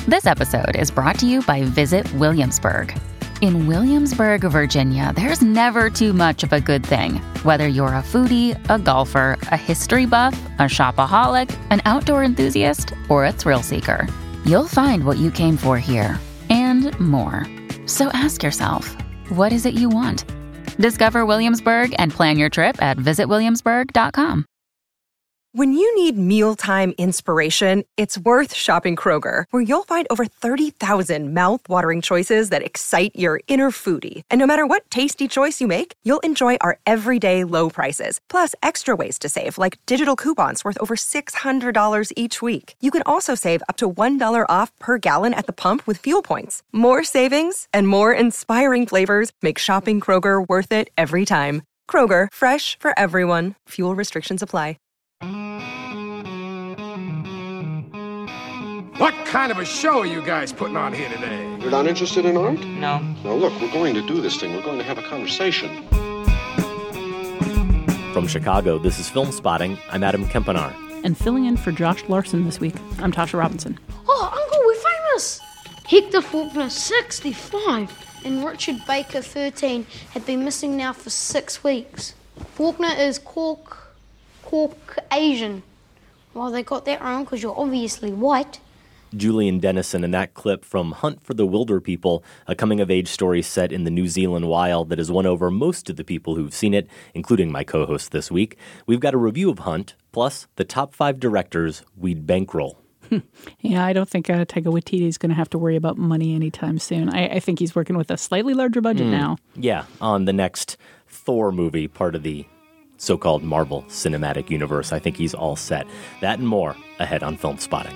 This episode is brought to you by Visit Williamsburg. In Williamsburg, Virginia, there's never too much of a good thing. Whether you're a foodie, a golfer, a history buff, a shopaholic, an outdoor enthusiast, or a thrill seeker, you'll find what you came for here and more. So ask yourself, what is it you want? Discover Williamsburg and plan your trip at visitwilliamsburg.com. When you need mealtime inspiration, it's worth shopping Kroger, where you'll find over 30,000 mouth-watering choices that excite your inner foodie. And no matter what tasty choice you make, you'll enjoy our everyday low prices, plus extra ways to save, like digital coupons worth over $600 each week. You can also save up to $1 off per gallon at the pump with fuel points. More savings and more inspiring flavors make shopping Kroger worth it every time. Kroger, fresh for everyone. Fuel restrictions apply. What kind of a show are you guys putting on here today? You're not interested in art? No. Now look, we're going to do this thing. We're going to have a conversation. From Chicago, this is Film Spotting. I'm Adam Kempenaar. And filling in for Josh Larson this week, I'm Tasha Robinson. Oh, Uncle, we're famous! Hector Faulkner, 65, and Richard Baker, 13, have been missing now for 6 weeks. Faulkner is Caucasian. Well, they got that wrong because you're obviously white. Julian Dennison in that clip from Hunt for the Wilder People, a coming-of-age story set in the New Zealand wild that has won over most of the people who've seen it, including my co-host this week. We've got a review of Hunt, plus the top 5 directors we'd bankroll. Yeah, I don't think Taika Waititi is going to have to worry about money anytime soon. I think he's working with a slightly larger budget now. Yeah, on the next Thor movie, part of the so-called Marvel Cinematic Universe. I think he's all set. That and more ahead on Film Spotting.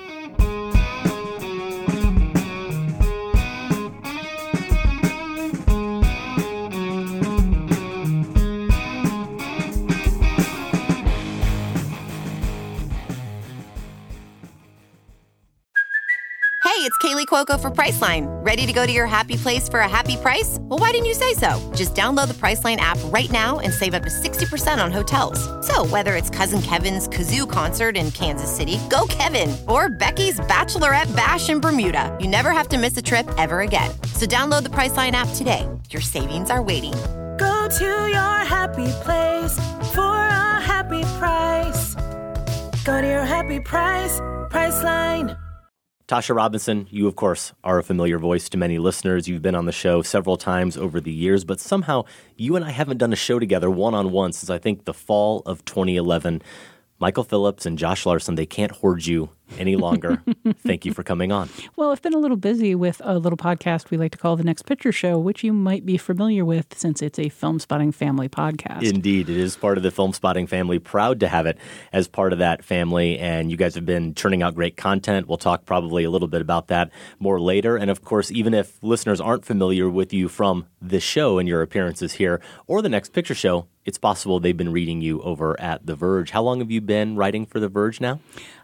Hey, it's Kaylee Cuoco for Priceline. Ready to go to your happy place for a happy price? Well, why didn't you say so? Just download the Priceline app right now and save up to 60% on hotels. So whether it's Cousin Kevin's Kazoo Concert in Kansas City, go Kevin, or Becky's Bachelorette Bash in Bermuda, you never have to miss a trip ever again. So download the Priceline app today. Your savings are waiting. Go to your happy place for a happy price. Go to your happy price, Priceline. Tasha Robinson, you, of course, are a familiar voice to many listeners. You've been on the show several times over the years, but somehow you and I haven't done a show together one-on-one since I think the fall of 2011. Michael Phillips and Josh Larson, they can't hoard you any longer. Thank you for coming on. Well, I've been a little busy with a little podcast we like to call The Next Picture Show, which you might be familiar with since it's a Film Spotting family podcast. Indeed, it is part of the Film Spotting family. Proud to have it as part of that family, and you guys have been churning out great content. We'll talk probably a little bit about that more later. And of course, even if listeners aren't familiar with you from this show and your appearances here or The Next Picture Show, it's possible they've been reading you over at The Verge. How long have you been writing for The Verge now?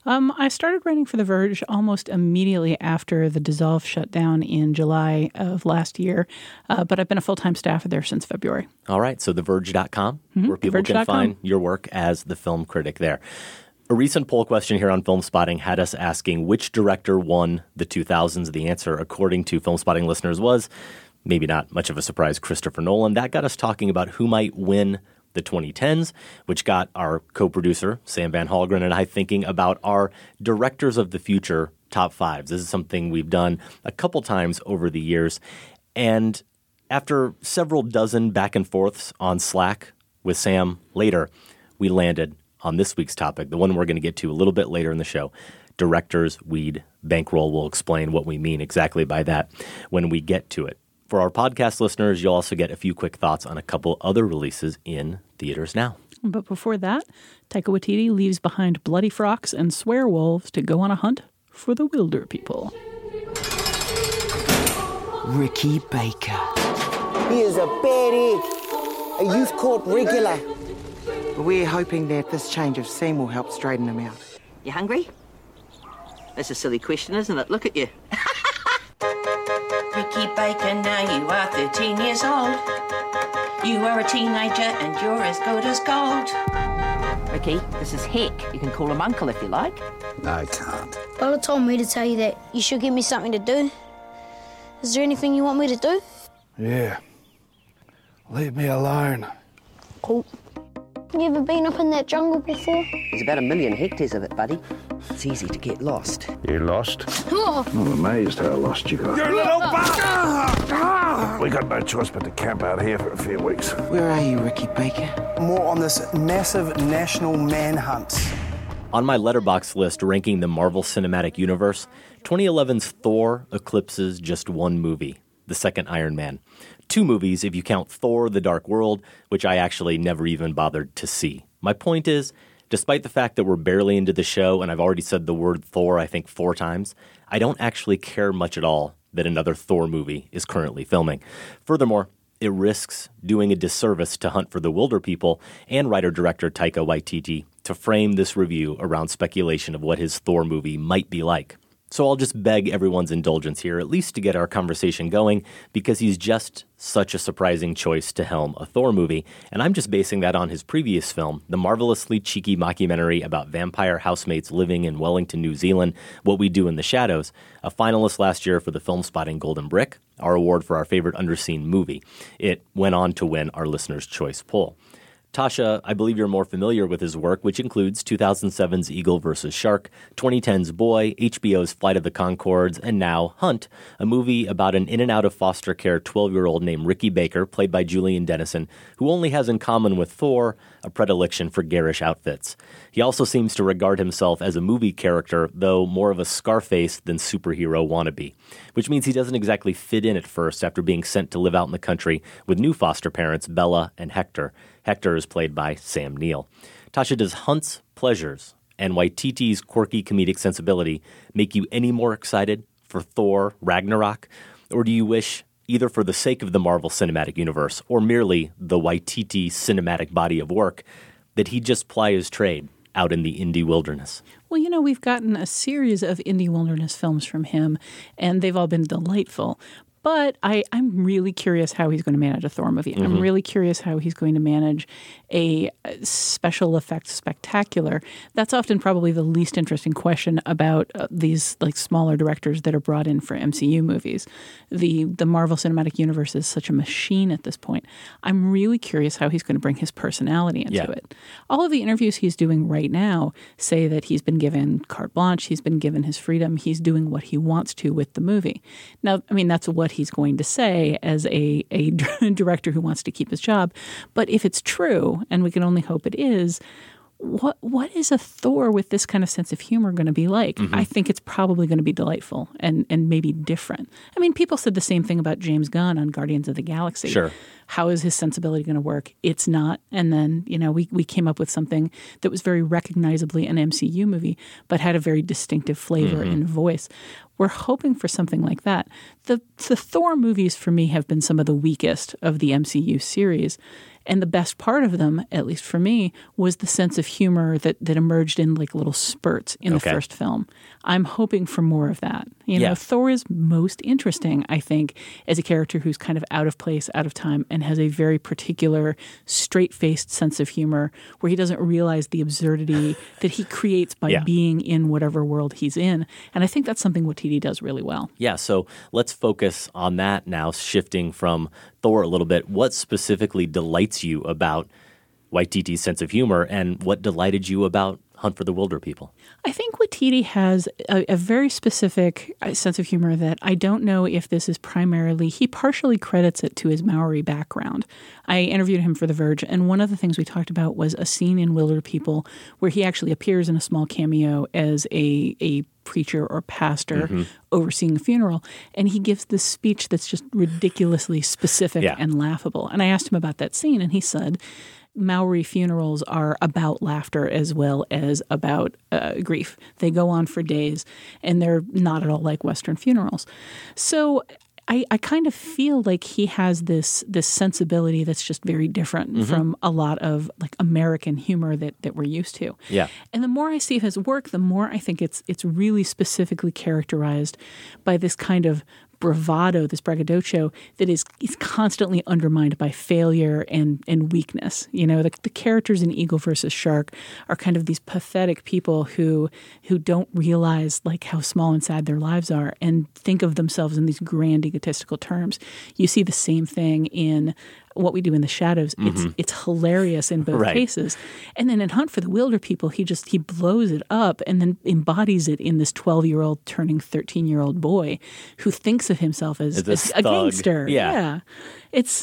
I started writing for The Verge almost immediately after the Dissolve shut down in July of last year, but I've been a full-time staffer there since February. All right, so TheVerge.com, where people can find your work as the film critic there. A recent poll question here on Film Spotting had us asking which director won the 2000s. The answer, according to Film Spotting listeners, was maybe not much of a surprise, Christopher Nolan. That got us talking about who might win the 2010s, which got our co-producer, Sam Van Hallgren, and I thinking about our directors of the future top 5s. This is something we've done a couple times over the years. And after several dozen back and forths on Slack with Sam later, we landed on this week's topic, the one we're going to get to a little bit later in the show. Directors we'd bankroll. We'll explain what we mean exactly by that when we get to it. For our podcast listeners, you'll also get a few quick thoughts on a couple other releases in theaters now. But before that, Taika Waititi leaves behind bloody frocks and swear wolves to go on a hunt for the Wilder People. Ricky Baker. He is a bad egg, a youth court regular. We're hoping that this change of scene will help straighten him out. You hungry? That's a silly question, isn't it? Look at you. Ricky Baker, now you are 13 years old. You are a teenager and you're as good as gold. Ricky, this is Heck. You can call him Uncle if you like. No, I can't. Bella told me to tell you that you should give me something to do. Is there anything you want me to do? Yeah. Leave me alone. Cool. You ever been up in that jungle before? There's about 1 million hectares of it, buddy. It's easy to get lost. You lost? Oh. I'm amazed how lost you got. You little bastard! We got no choice but to camp out here for a few weeks. Where are you, Ricky Baker? More on this massive national manhunt. On my Letterboxd list ranking the Marvel Cinematic Universe, 2011's Thor eclipses just one movie, the second Iron Man. 2 movies if you count Thor: The Dark World, which I actually never even bothered to see. My point is, despite the fact that we're barely into the show and I've already said the word Thor I think 4 times, I don't actually care much at all that another Thor movie is currently filming. Furthermore, it risks doing a disservice to Hunt for the Wilder People and writer-director Taika Waititi to frame this review around speculation of what his Thor movie might be like. So I'll just beg everyone's indulgence here, at least to get our conversation going, because he's just such a surprising choice to helm a Thor movie, and I'm just basing that on his previous film, the marvelously cheeky mockumentary about vampire housemates living in Wellington, New Zealand, What We Do in the Shadows, a finalist last year for the Film Spotting Golden Brick, our award for our favorite underseen movie. It went on to win our Listener's Choice poll. Tasha, I believe you're more familiar with his work, which includes 2007's Eagle vs. Shark, 2010's Boy, HBO's Flight of the Conchords, and now Hunt, a movie about an in-and-out of foster care 12-year-old named Ricky Baker, played by Julian Dennison, who only has in common with Thor a predilection for garish outfits. He also seems to regard himself as a movie character, though more of a Scarface than superhero wannabe, which means he doesn't exactly fit in at first after being sent to live out in the country with new foster parents, Bella and Hector. Hector is played by Sam Neill. Tasha, does Hunt's pleasures and Waititi's quirky comedic sensibility make you any more excited for Thor Ragnarok? Or do you wish, either for the sake of the Marvel Cinematic Universe or merely the Waititi cinematic body of work, that he'd just ply his trade out in the indie wilderness? Well, you know, we've gotten a series of indie wilderness films from him, and they've all been delightful. But I'm really curious how he's going to manage a Thor movie. Mm-hmm. I'm really curious how he's going to manage a special effects spectacular. That's often probably the least interesting question about these like smaller directors that are brought in for MCU movies. The Marvel Cinematic Universe is such a machine at this point. I'm really curious how he's going to bring his personality into it. All of the interviews he's doing right now say that he's been given carte blanche. He's been given his freedom. He's doing what he wants to with the movie. Now, I mean, that's what he's going to say as a director who wants to keep his job. But if it's true, and we can only hope it is, what is a Thor with this kind of sense of humor going to be like? Mm-hmm. I think it's probably going to be delightful and maybe different. I mean, people said the same thing about James Gunn on Guardians of the Galaxy. Sure. How is his sensibility going to work? It's not. And then, you know, we came up with something that was very recognizably an MCU movie, but had a very distinctive flavor and voice. We're hoping for something like that. The Thor movies, for me, have been some of the weakest of the MCU series. And the best part of them, at least for me, was the sense of humor that emerged in like little spurts in the first film. I'm hoping for more of that. You know, Thor is most interesting, I think, as a character who's kind of out of place, out of time, and has a very particular straight-faced sense of humor where he doesn't realize the absurdity that he creates by being in whatever world he's in. And I think that's something Waititi does really well. Yeah, so let's focus on that now, shifting from Thor a little bit. What specifically delights you about Waititi's sense of humor, and what delighted you about Hunt for the Wilder People? I think Waititi has a very specific sense of humor that I don't know if this is primarily, he partially credits it to his Maori background. I interviewed him for The Verge, and one of the things we talked about was a scene in Wilder People where he actually appears in a small cameo as a preacher or pastor overseeing a funeral, and he gives this speech that's just ridiculously specific and laughable. And I asked him about that scene, and he said, Maori funerals are about laughter as well as about grief. They go on for days, and they're not at all like Western funerals. So I kind of feel like he has this sensibility that's just very different from a lot of like American humor that we're used to. Yeah. And the more I see his work, the more I think it's really specifically characterized by this kind of bravado, this braggadocio that is constantly undermined by failure and weakness. You know, the characters in Eagle versus Shark are kind of these pathetic people who don't realize like how small and sad their lives are and think of themselves in these grand egotistical terms. You see the same thing in What We Do in the Shadows. It's hilarious in both cases. And then in Hunt for the Wilder People, he blows it up and then embodies it in this 12-year-old turning 13-year-old boy who thinks of himself as a gangster. Yeah. It's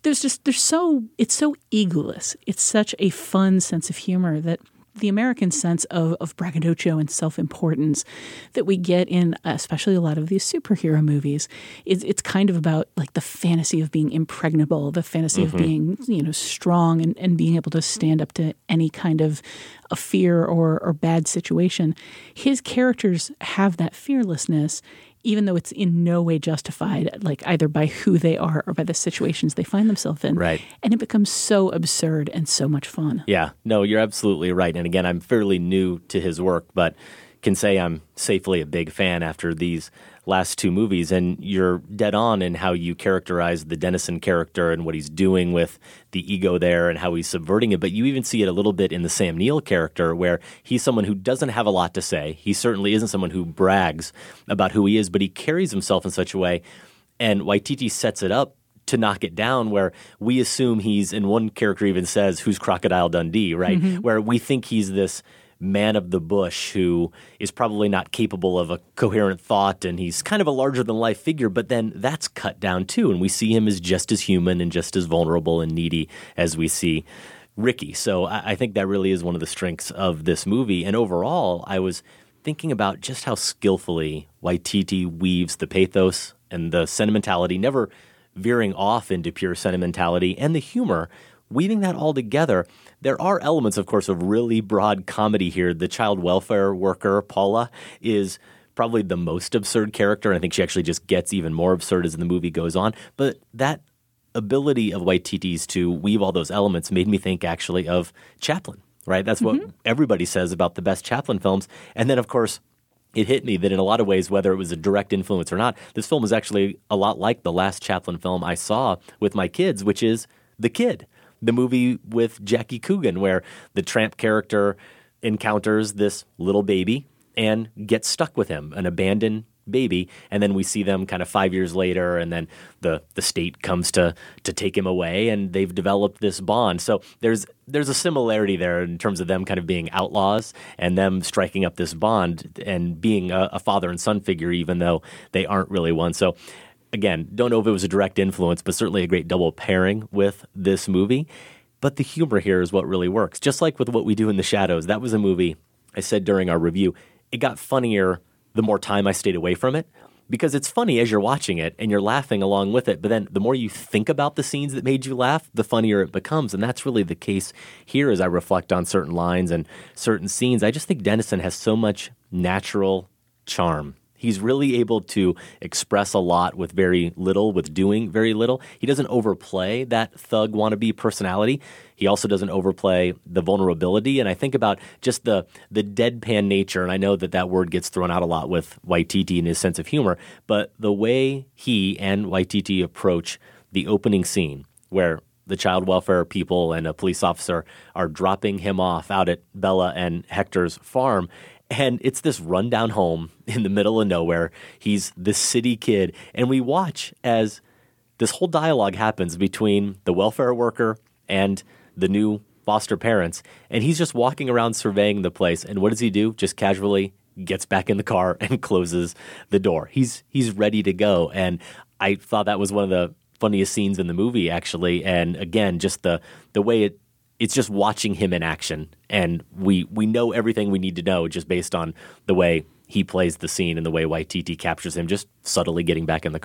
so egoless. It's such a fun sense of humor that the American sense of braggadocio and self-importance that we get in especially a lot of these superhero movies, it's kind of about like the fantasy of being impregnable, the fantasy of being, you know, strong and being able to stand up to any kind of a fear or bad situation. His characters have that fearlessness, even though it's in no way justified, like either by who they are or by the situations they find themselves in. Right. And it becomes so absurd and so much fun. Yeah. No, you're absolutely right. And again, I'm fairly new to his work, but can say I'm safely a big fan after these last two movies. And you're dead on in how you characterize the Dennison character and what he's doing with the ego there and how he's subverting it. But you even see it a little bit in the Sam Neill character where he's someone who doesn't have a lot to say. He certainly isn't someone who brags about who he is, but he carries himself in such a way. And Waititi sets it up to knock it down where we assume he's, and one character even says, who's Crocodile Dundee, right? Where we think he's this man of the bush who is probably not capable of a coherent thought, and he's kind of a larger-than-life figure, but then that's cut down too, and we see him as just as human and just as vulnerable and needy as we see Ricky. So I think that really is one of the strengths of this movie, and overall, I was thinking about just how skillfully Waititi weaves the pathos and the sentimentality, never veering off into pure sentimentality, and the humor, weaving that all together. There are elements, of course, of really broad comedy here. The child welfare worker, Paula, is probably the most absurd character. I think she actually just gets even more absurd as the movie goes on. But that ability of Waititi's to weave all those elements made me think actually of Chaplin, right? That's what everybody says about the best Chaplin films. And then, of course, it hit me that in a lot of ways, whether it was a direct influence or not, this film is actually a lot like the last Chaplin film I saw with my kids, which is The Kid. The movie with Jackie Coogan, where the tramp character encounters this little baby and gets stuck with him, an abandoned baby, and then we see them kind of 5 years later, and then the state comes to take him away, and they've developed this bond. So there's a similarity there in terms of them kind of being outlaws and them striking up this bond and being a father and son figure, even though they aren't really one. So again, don't know if it was a direct influence, but certainly a great double pairing with this movie. But the humor here is what really works. Just like with What We Do in the Shadows, that was a movie, I said during our review, it got funnier the more time I stayed away from it, because it's funny as you're watching it and you're laughing along with it. But then the more you think about the scenes that made you laugh, the funnier it becomes. And that's really the case here as I reflect on certain lines and certain scenes. I just think Dennison has so much natural charm. He's really able to express a lot with very little, with doing very little. He doesn't overplay that thug wannabe personality. He also doesn't overplay the vulnerability. And I think about just the deadpan nature, and I know that word gets thrown out a lot with Waititi and his sense of humor, but the way he and Waititi approach the opening scene where the child welfare people and a police officer are dropping him off out at Bella and Hector's farm. And it's this rundown home in the middle of nowhere. He's this city kid. And we watch as this whole dialogue happens between the welfare worker and the new foster parents. And he's just walking around surveying the place. And what does he do? Just casually gets back in the car and closes the door. He's ready to go. And I thought that was one of the funniest scenes in the movie, actually. And again, just the way it's just watching him in action, and we know everything we need to know just based on the way he plays the scene and the way Waititi captures him, just subtly getting back in the car.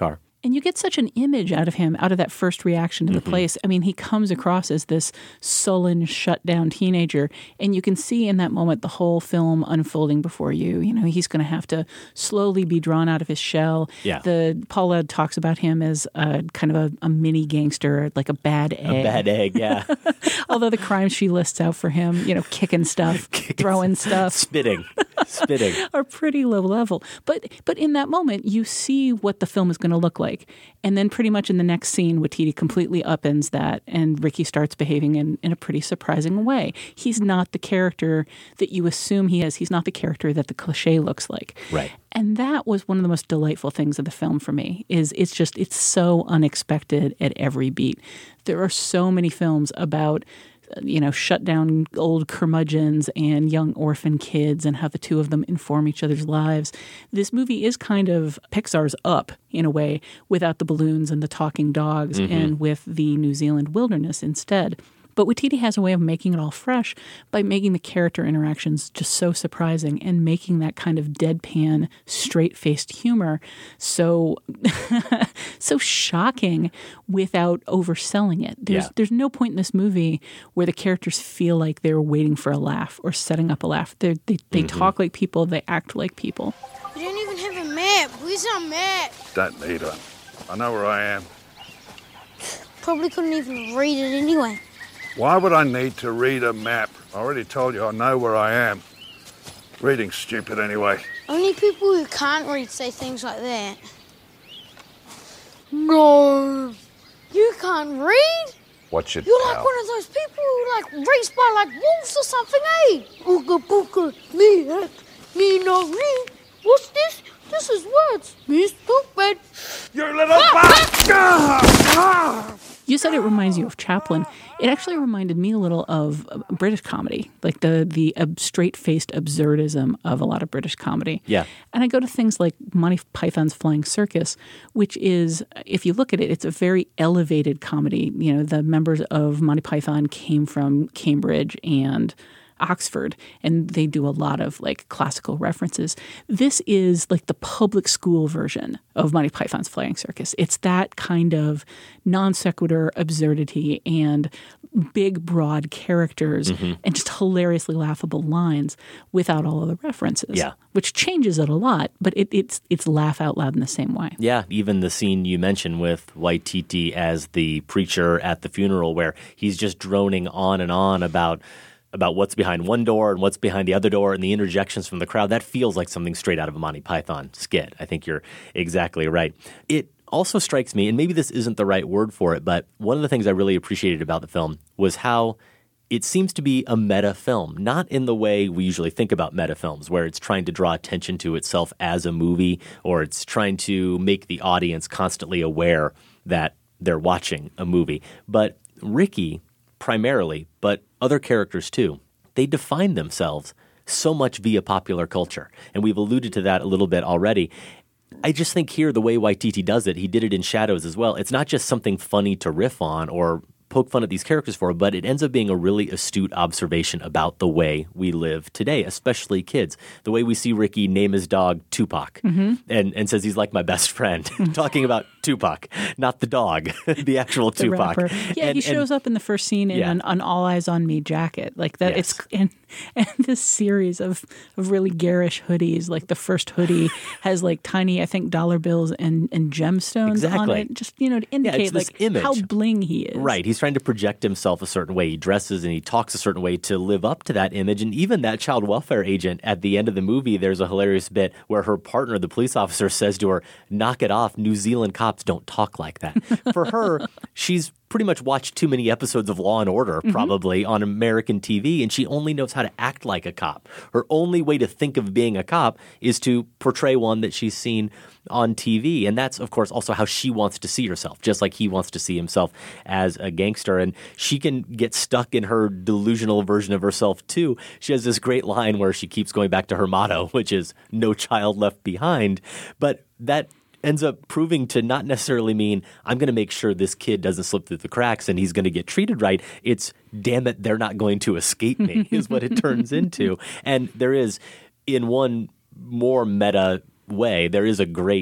And you get such an image out of him, out of that first reaction to the place. I mean, he comes across as this sullen, shut-down teenager, and you can see in that moment the whole film unfolding before you. You know, he's going to have to slowly be drawn out of his shell. Yeah. Paula talks about him as kind of a mini gangster, like a bad egg. A bad egg, yeah. Although the crimes she lists out for him, you know, kicking stuff, throwing stuff. Spitting. Are pretty low level. But in that moment, you see what the film is going to look like. And then pretty much in the next scene, Waititi completely upends that, and Ricky starts behaving in a pretty surprising way. He's not the character that you assume he is. He's not the character that the cliche looks like. Right. And that was one of the most delightful things of the film for me, is it's so unexpected at every beat. There are so many films about shut down old curmudgeons and young orphan kids and how the two of them inform each other's lives. This movie is kind of Pixar's Up in a way, without the balloons and the talking dogs and with the New Zealand wilderness instead. But Waititi has a way of making it all fresh by making the character interactions just so surprising and making that kind of deadpan, straight-faced humor so shocking without overselling it. There's no point in this movie where the characters feel like they're waiting for a laugh or setting up a laugh. They talk like people. They act like people. We don't even have a map. Where's our map? Don't need one. I know where I am. Probably couldn't even read it anyway. Why would I need to read a map? I already told you I know where I am. Reading's stupid anyway. Only people who can't read say things like that. No, you can't read? What's your You're like one of those people who race by like wolves or something, eh? Ooga booga, me no read. What's this? This is words. Me stupid. You little bastard! You said it reminds you of Chaplin. It actually reminded me a little of British comedy, like the straight-faced absurdism of a lot of British comedy. Yeah. And I go to things like Monty Python's Flying Circus, which is, if you look at it, it's a very elevated comedy. You know, the members of Monty Python came from Cambridge and Oxford, and they do a lot of classical references. This is like the public school version of Monty Python's Flying Circus. It's that kind of non sequitur absurdity and big, broad characters and just hilariously laughable lines without all of the references. Yeah. Which changes it a lot, but it's laugh out loud in the same way. Yeah, even the scene you mentioned with Waititi as the preacher at the funeral, where he's just droning on and on about what's behind one door and what's behind the other door and the interjections from the crowd, that feels like something straight out of a Monty Python skit. I think you're exactly right. It also strikes me, and maybe this isn't the right word for it, but one of the things I really appreciated about the film was how it seems to be a meta film, not in the way we usually think about meta films, where it's trying to draw attention to itself as a movie, or it's trying to make the audience constantly aware that they're watching a movie. But Ricky, primarily, but other characters too, they define themselves so much via popular culture. And we've alluded to that a little bit already. I just think here, the way Waititi does it, he did it in Shadows as well. It's not just something funny to riff on or poke fun at these characters for, but it ends up being a really astute observation about the way we live today, especially kids. The way we see Ricky name his dog Tupac and says he's like my best friend, talking about Tupac, not the dog, the actual the Tupac. Rapper. Yeah, he shows up in the first scene in an All Eyes on Me jacket. Like that, yes. and this series of really garish hoodies. Like the first hoodie has tiny, I think, dollar bills and gemstones on it, just to indicate image. How bling he is. Right. He's trying to project himself a certain way. He dresses and he talks a certain way to live up to that image. And even that child welfare agent at the end of the movie, there's a hilarious bit where her partner, the police officer, says to her, "Knock it off. New Zealand cops don't talk like that." For her, she's pretty much watched too many episodes of Law and Order, probably, on American TV, and she only knows how to act like a cop. Her only way to think of being a cop is to portray one that she's seen on TV. And that's, of course, also how she wants to see herself, just like he wants to see himself as a gangster. And she can get stuck in her delusional version of herself, too. She has this great line where she keeps going back to her motto, which is "No child left behind." But that ends up proving to not necessarily mean I'm going to make sure this kid doesn't slip through the cracks and he's going to get treated right. It's, damn it, they're not going to escape me, is what it turns into. And there is, in one more meta way, there is a great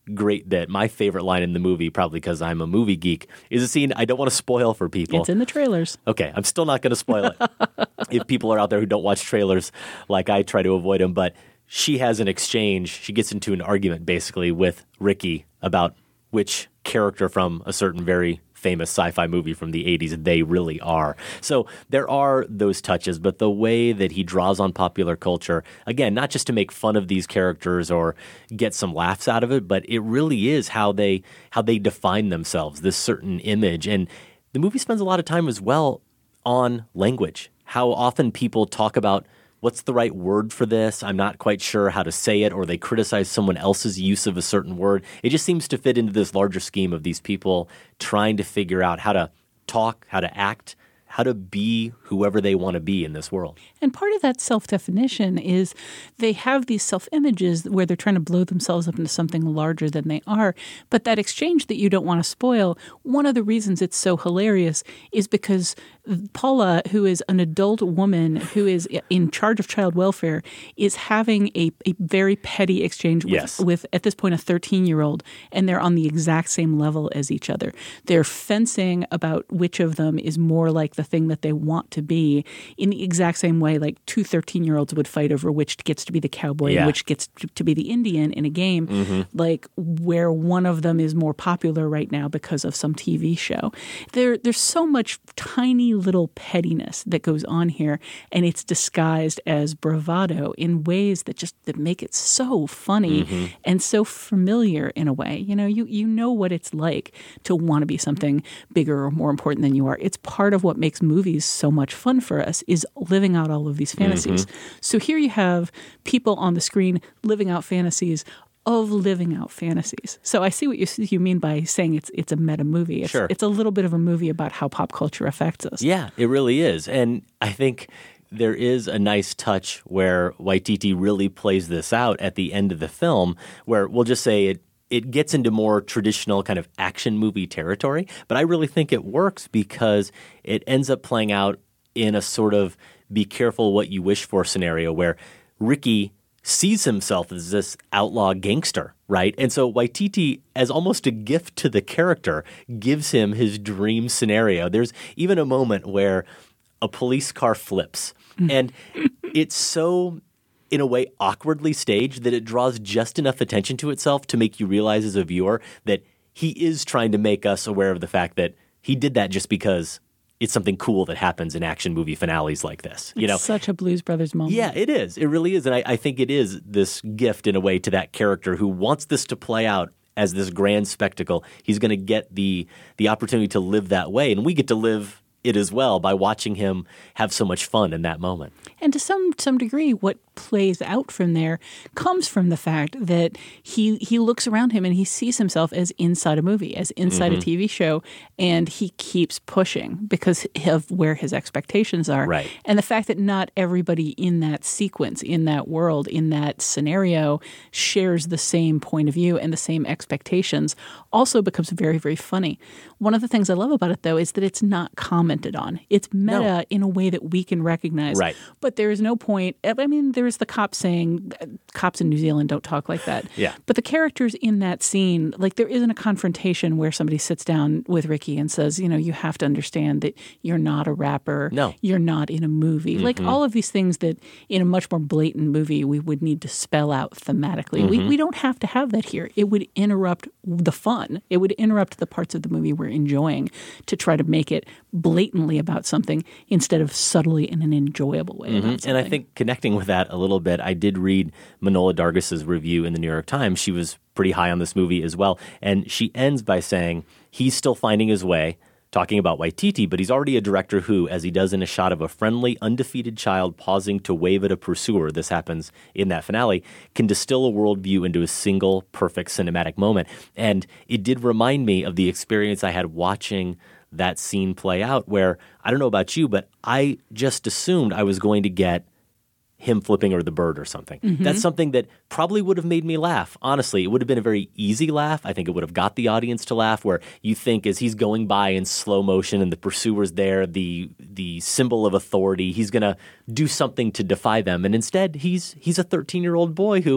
great bit. My favorite line in the movie, probably because I'm a movie geek, is a scene I don't want to spoil for people. It's in the trailers. Okay, I'm still not going to spoil it if people are out there who don't watch trailers like I try to avoid them. But she has an exchange. She gets into an argument, basically, with Ricky about which character from a certain very famous sci-fi movie from the 80s they really are. So there are those touches, but the way that he draws on popular culture, again, not just to make fun of these characters or get some laughs out of it, but it really is how they define themselves, this certain image. And the movie spends a lot of time as well on language, how often people talk about what's the right word for this? I'm not quite sure how to say it, or they criticize someone else's use of a certain word. It just seems to fit into this larger scheme of these people trying to figure out how to talk, how to act, how to be whoever they want to be in this world. And part of that self-definition is they have these self-images where they're trying to blow themselves up into something larger than they are. But that exchange that you don't want to spoil, one of the reasons it's so hilarious is because Paula, who is an adult woman who is in charge of child welfare, is having a very petty exchange with, at this point, a 13-year-old, and they're on the exact same level as each other. They're fencing about which of them is more like the thing that they want to be in the exact same way like two 13-year-olds would fight over which gets to be the cowboy and which gets to be the Indian in a game, like where one of them is more popular right now because of some TV show. There's so much tiny little pettiness that goes on here, and it's disguised as bravado in ways that make it so funny and so familiar in a way. You know what it's like to want to be something bigger or more important than you are. It's part of what makes movies so much fun for us is living out all of these fantasies. So here you have people on the screen living out fantasies of living out fantasies. So I see what you mean by saying it's a meta movie. It's a little bit of a movie about how pop culture affects us. Yeah, it really is. And I think there is a nice touch where Waititi really plays this out at the end of the film, where we'll just say it gets into more traditional kind of action movie territory. But I really think it works because it ends up playing out in a sort of be careful what you wish for scenario where Ricky sees himself as this outlaw gangster, right? And so Waititi, as almost a gift to the character, gives him his dream scenario. There's even a moment where a police car flips, and it's so, in a way, awkwardly staged that it draws just enough attention to itself to make you realize as a viewer that he is trying to make us aware of the fact that he did that just because it's something cool that happens in action movie finales like this. It's such a Blues Brothers moment. Yeah, it is. It really is. And I think it is this gift in a way to that character who wants this to play out as this grand spectacle. He's going to get the opportunity to live that way. And we get to live it as well by watching him have so much fun in that moment. And to some degree, what plays out from there comes from the fact that he looks around him and he sees himself as inside a movie, as inside a TV show, and he keeps pushing because of where his expectations are. Right. And the fact that not everybody in that sequence, in that world, in that scenario shares the same point of view and the same expectations also becomes very, very funny. One of the things I love about it, though, is that it's not commented on. It's meta in a way that we can recognize. Right. But there is no point. I mean, there's the cop saying, cops in New Zealand don't talk like that. Yeah. But the characters in that scene, like there isn't a confrontation where somebody sits down with Ricky and says, you have to understand that you're not a rapper. No. You're not in a movie. Like all of these things that in a much more blatant movie we would need to spell out thematically. We don't have to have that here. It would interrupt the fun. It would interrupt the parts of the movie we're enjoying to try to make it blatantly about something instead of subtly in an enjoyable way about something. And I think connecting with that a little bit, I did read Manohla Dargis's review in the New York Times. She was pretty high on this movie as well. And she ends by saying he's still finding his way, talking about Waititi, but he's already a director who, as he does in a shot of a friendly, undefeated child pausing to wave at a pursuer, this happens in that finale, can distill a worldview into a single perfect cinematic moment. And it did remind me of the experience I had watching that scene play out where, I don't know about you, but I just assumed I was going to get him flipping or the bird or something. That's something that probably would have made me laugh. Honestly, it would have been a very easy laugh. I think it would have got the audience to laugh where you think as he's going by in slow motion and the pursuer's there, the symbol of authority, he's going to do something to defy them. And instead, he's a 13-year-old boy who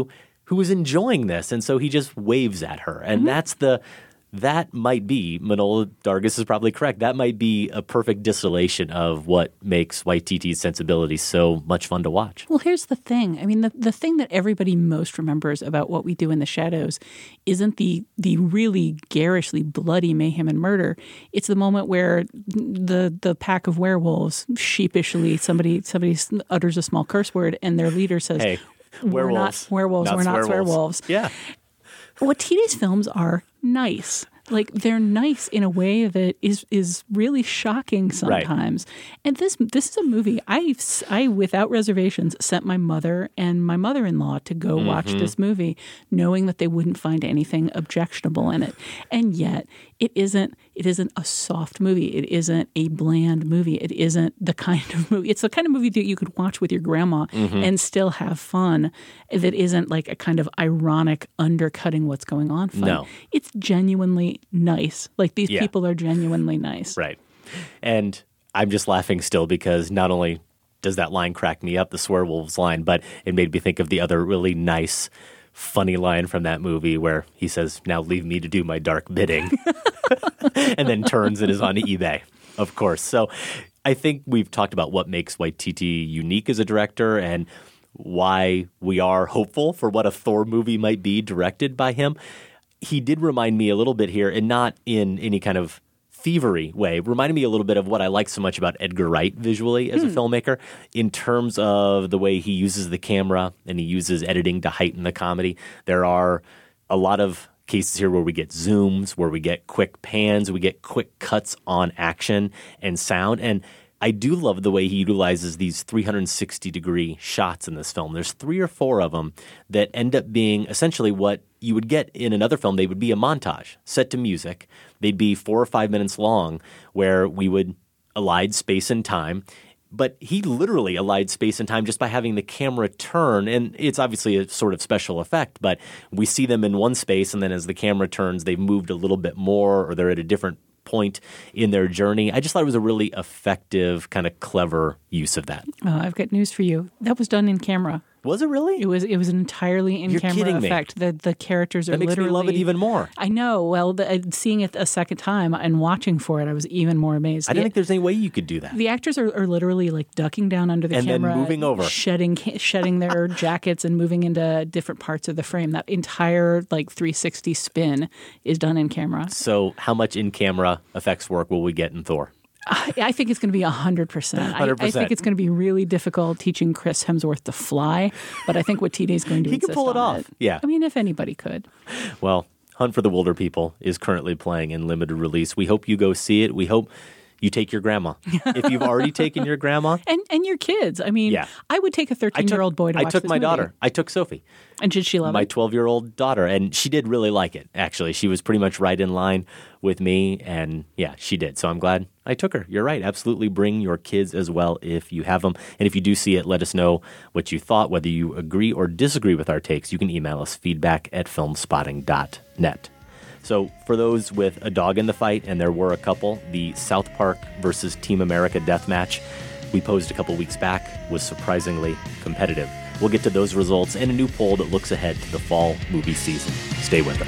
who is enjoying this. And so he just waves at her. And that might be, Manohla Dargis is probably correct, that might be a perfect distillation of what makes Waititi's sensibilities so much fun to watch. Well, here's the thing. I mean, the thing that everybody most remembers about What We Do in the Shadows isn't the really garishly bloody mayhem and murder. It's the moment where the pack of werewolves sheepishly, somebody utters a small curse word and their leader says, hey, we're not werewolves, we're not werewolves. Yeah. Waititi's films are nice. Like, they're nice in a way that is really shocking sometimes. Right. And this is a movie I without reservations sent my mother and my mother-in-law to go watch this movie, knowing that they wouldn't find anything objectionable in it. And yet it isn't a soft movie. It isn't a bland movie. It isn't the kind of movie. It's the kind of movie that you could watch with your grandma and still have fun. That isn't like a kind of ironic undercutting what's going on fun. No. It's genuinely nice. Like, these people are genuinely nice. Right. And I'm just laughing still because not only does that line crack me up, the swearwolves line, but it made me think of the other really nice, funny line from that movie where he says, now leave me to do my dark bidding, and then turns and is on eBay, of course. So I think we've talked about what makes Waititi unique as a director and why we are hopeful for what a Thor movie might be directed by him. He did remind me a little bit here, and not in any kind of thievery way, reminded me a little bit of what I like so much about Edgar Wright visually as a filmmaker in terms of the way he uses the camera and he uses editing to heighten the comedy. There are a lot of cases here where we get zooms, where we get quick pans, we get quick cuts on action and sound. And I do love the way he utilizes these 360-degree shots in this film. There's 3 or 4 of them that end up being essentially what you would get in another film. They would be a montage set to music. They'd be 4 or 5 minutes long where we would elide space and time. But he literally elide space and time just by having the camera turn. And it's obviously a sort of special effect, but we see them in one space, and then as the camera turns, they've moved a little bit more or they're at a different point in their journey. I just thought it was a really effective, kind of clever use of that. Oh, I've got news for you. That was done in camera. Was it really? It was an entirely in-camera effect. The characters are literally... That makes me love it even more. I know. Well, seeing it a second time and watching for it, I was even more amazed. I didn't think there's any way you could do that. The actors are literally like ducking down under the camera. And then moving over. Shedding their jackets and moving into different parts of the frame. That entire like 360 spin is done in camera. So how much in-camera effects work will we get in Thor? I think it's going to be 100%. I think it's going to be really difficult teaching Chris Hemsworth to fly, but I think Waititi is going to insist on it. He can pull it off. Yeah. I mean, if anybody could. Well, Hunt for the Wilder People is currently playing in limited release. We hope you go see it. We hope you take your grandma. If you've already taken your grandma. And your kids. I mean, I would take a 13-year-old boy to watch this I took my movie. daughter. I took Sophie. And did she love my it? My 12-year-old daughter. And she did really like it, actually. She was pretty much right in line with me. And yeah, she did. So I'm glad I took her. You're right. Absolutely bring your kids as well if you have them. And if you do see it, let us know what you thought, whether you agree or disagree with our takes. You can email us feedback@filmspotting.net. So for those with a dog in the fight, and there were a couple, the South Park versus Team America death match we posed a couple weeks back was surprisingly competitive. We'll get to those results and a new poll that looks ahead to the fall movie season. Stay with us.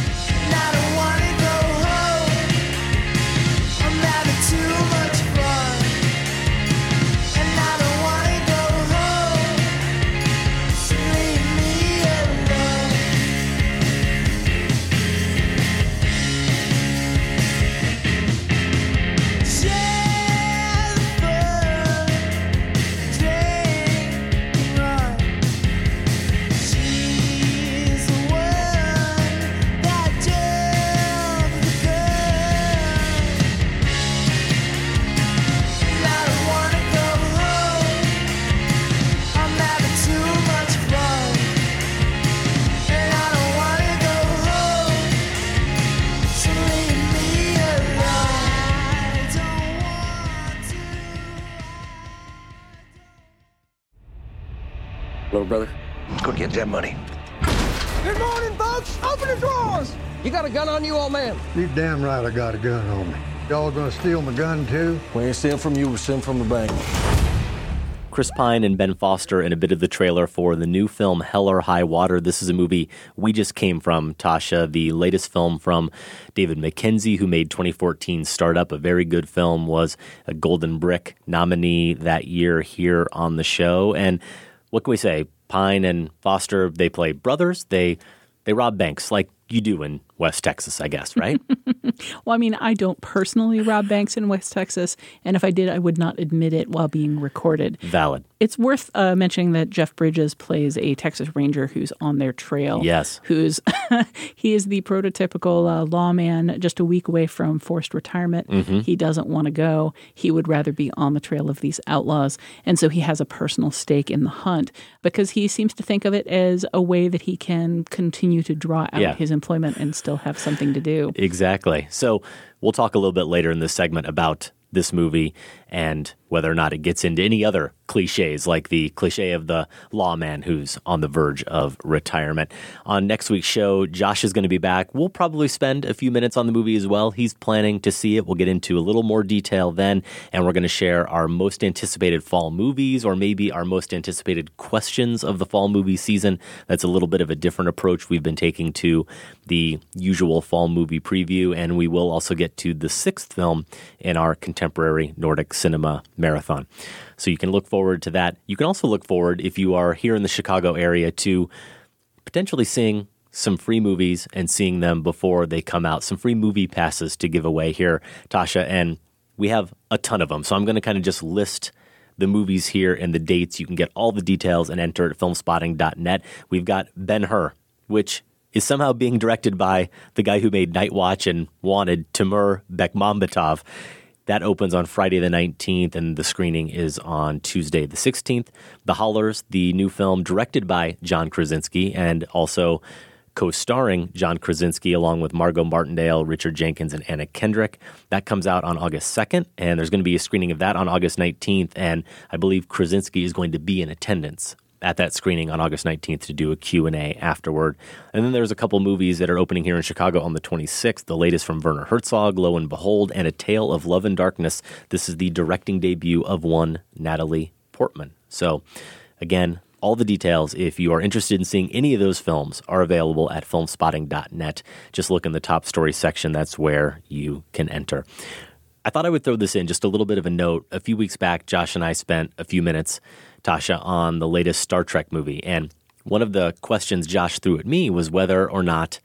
Little brother, let's go get that money. Good morning, folks. Open the drawers. You got a gun on you, old man? You damn right I got a gun on me. Y'all gonna steal my gun, too? We ain't stealing from you, we're stealing from the bank. Chris Pine and Ben Foster in a bit of the trailer for the new film Hell or High Water. This is a movie we just came from, Tasha, the latest film from David Mackenzie, who made 2014's Startup, a very good film, was a Golden Brick nominee that year here on the show. And what can we say? Pine and Foster, they play brothers. They rob banks like you do in West Texas, I guess, right? Well, I mean, I don't personally rob banks in West Texas, and if I did, I would not admit it while being recorded. Valid. It's worth mentioning that Jeff Bridges plays a Texas Ranger who's on their trail. Yes. He is the prototypical lawman just a week away from forced retirement. Mm-hmm. He doesn't want to go. He would rather be on the trail of these outlaws. And so he has a personal stake in the hunt because he seems to think of it as a way that he can continue to draw out his employment and still have something to do. Exactly. So we'll talk a little bit later in this segment about this movie and whether or not it gets into any other cliches, like the cliche of the lawman who's on the verge of retirement. On next week's show, Josh is going to be back. We'll probably spend a few minutes on the movie as well. He's planning to see it. We'll get into a little more detail then, and we're going to share our most anticipated fall movies, or maybe our most anticipated questions of the fall movie season. That's a little bit of a different approach we've been taking to the usual fall movie preview, and we will also get to the sixth film in our contemporary Nordic cinema marathon. So you can look forward to that. You can also look forward, if you are here in the Chicago area, to potentially seeing some free movies and seeing them before they come out. Some free movie passes to give away here, Tasha, and we have a ton of them. So I'm going to kind of just list the movies here and the dates. You can get all the details and enter at filmspotting.net. We've got Ben-Hur, which is somehow being directed by the guy who made Night Watch and Wanted, Timur Bekmambetov. That opens on Friday the 19th, and the screening is on Tuesday the 16th. The Hollers, the new film directed by John Krasinski and also co-starring John Krasinski along with Margot Martindale, Richard Jenkins, and Anna Kendrick. That comes out on August 2nd, and there's going to be a screening of that on August 19th, and I believe Krasinski is going to be in attendance at that screening on August 19th to do a Q&A afterward. And then there's a couple movies that are opening here in Chicago on the 26th. The latest from Werner Herzog, Lo and Behold, and A Tale of Love and Darkness. This is the directing debut of one Natalie Portman. So, again, all the details, if you are interested in seeing any of those films, are available at filmspotting.net. Just look in the top story section. That's where you can enter. I thought I would throw this in, just a little bit of a note. A few weeks back, Josh and I spent a few minutes, Tasha, on the latest Star Trek movie. And one of the questions Josh threw at me was whether or not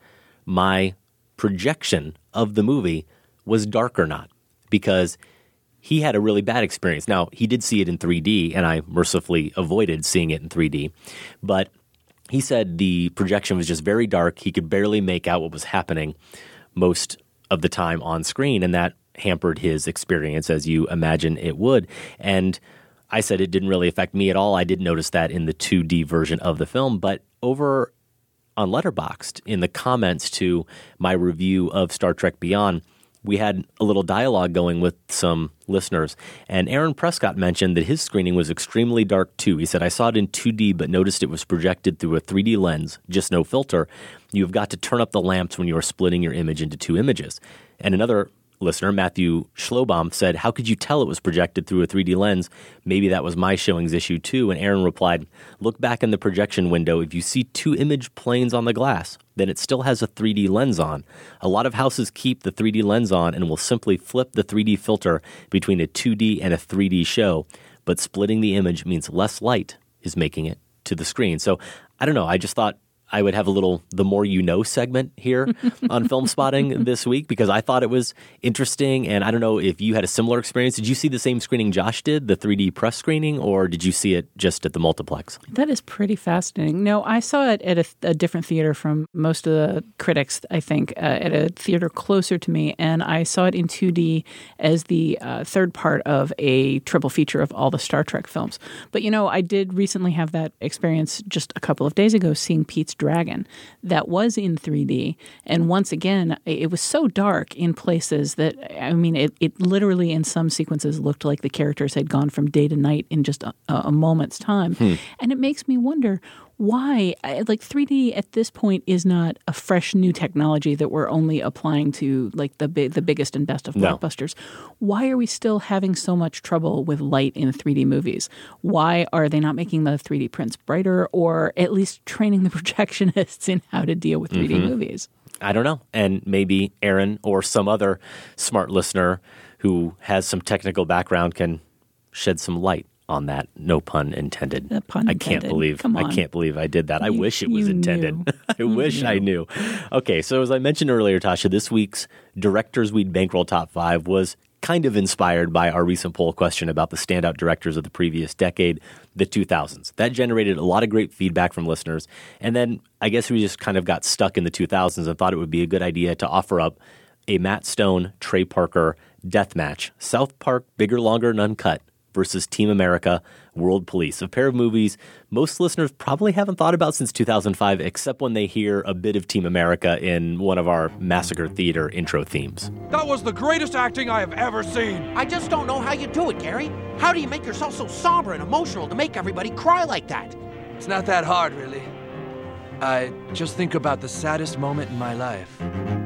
my projection of the movie was dark or not, because he had a really bad experience. Now, he did see it in 3D, and I mercifully avoided seeing it in 3D. But he said the projection was just very dark. He could barely make out what was happening most of the time on screen, and that hampered his experience, as you imagine it would. And I said it didn't really affect me at all. I did notice that in the 2D version of the film, but over on Letterboxd, in the comments to my review of Star Trek Beyond, we had a little dialogue going with some listeners, and Aaron Prescott mentioned that his screening was extremely dark too. He said, I saw it in 2D, but noticed it was projected through a 3D lens, just no filter. You've got to turn up the lamps when you are splitting your image into two images. And another listener, Matthew Schlobaum, said, how could you tell it was projected through a 3D lens? Maybe that was my showing's issue too. And Aaron replied, look back in the projection window. If you see two image planes on the glass, then it still has a 3D lens on. A lot of houses keep the 3D lens on and will simply flip the 3D filter between a 2D and a 3D show. But splitting the image means less light is making it to the screen. So I don't know. I just thought I would have a little The More You Know segment here on Film Spotting this week, because I thought it was interesting. And I don't know if you had a similar experience. Did you see the same screening Josh did, the 3D press screening, or did you see it just at the multiplex? That is pretty fascinating. No, I saw it at a different theater from most of the critics, I think, at a theater closer to me. And I saw it in 2D as the third part of a triple feature of all the Star Trek films. But, you know, I did recently have that experience just a couple of days ago, seeing Pete's Dragon. That was in 3D. And once again, it was so dark in places that, I mean, it literally in some sequences looked like the characters had gone from day to night in just a moment's time. And it makes me wonder, why, like 3D at this point is not a fresh new technology that we're only applying to like the biggest and best of blockbusters. Why are we still having so much trouble with light in 3D movies? Why are they not making the 3D prints brighter, or at least training the projectionists in how to deal with 3D movies? I don't know. And maybe Aaron or some other smart listener who has some technical background can shed some light on that. No pun intended. I can't believe I did that. I wish it was intended. I wish I knew. Okay, so as I mentioned earlier, Tasha, this week's Directors We'd Bankroll Top 5 was kind of inspired by our recent poll question about the standout directors of the previous decade, the 2000s. That generated a lot of great feedback from listeners. And then I guess we just kind of got stuck in the 2000s and thought it would be a good idea to offer up a Matt Stone, Trey Parker death match. South Park, Bigger, Longer, and Uncut versus Team America, World Police. A pair of movies most listeners probably haven't thought about since 2005, except when they hear a bit of Team America in one of our Massacre Theater intro themes. That was the greatest acting I have ever seen. I just don't know how you do it, Gary. How do you make yourself so somber and emotional to make everybody cry like that? It's not that hard, really. I just think about the saddest moment in my life.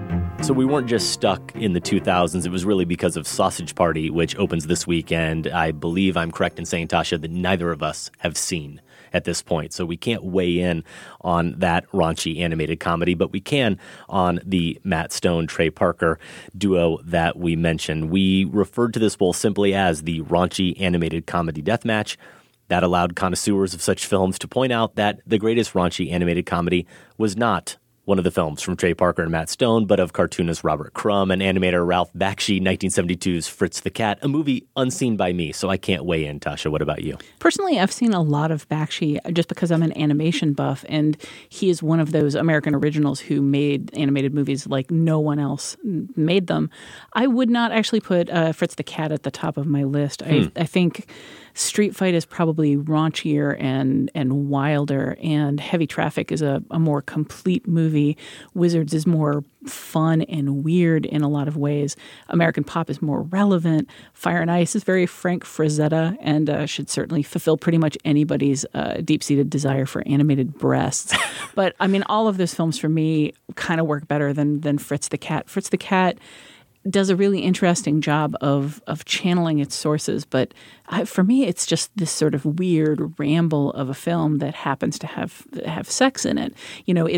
So we weren't just stuck in the 2000s. It was really because of Sausage Party, which opens this weekend. I believe I'm correct in saying, Tasha, that neither of us have seen at this point. So we can't weigh in on that raunchy animated comedy, but we can on the Matt Stone, Trey Parker duo that we mentioned. We referred to this bowl simply as the raunchy animated comedy deathmatch. That allowed connoisseurs of such films to point out that the greatest raunchy animated comedy was not one of the films from Trey Parker and Matt Stone, but of cartoonist Robert Crumb and animator Ralph Bakshi, 1972's Fritz the Cat, a movie unseen by me, so I can't weigh in. Tasha, what about you? Personally, I've seen a lot of Bakshi just because I'm an animation buff, and he is one of those American originals who made animated movies like no one else made them. I would not actually put Fritz the Cat at the top of my list. I think Street Fight is probably raunchier and wilder, and Heavy Traffic is a more complete movie. Wizards is more fun and weird in a lot of ways. American Pop is more relevant. Fire and Ice is very Frank Frazetta and should certainly fulfill pretty much anybody's deep-seated desire for animated breasts. But, I mean, all of those films for me kind of work better than Fritz the Cat. Fritz the Cat does a really interesting job of channeling its sources, but for me, it's just this sort of weird ramble of a film that happens to have sex in it. You know,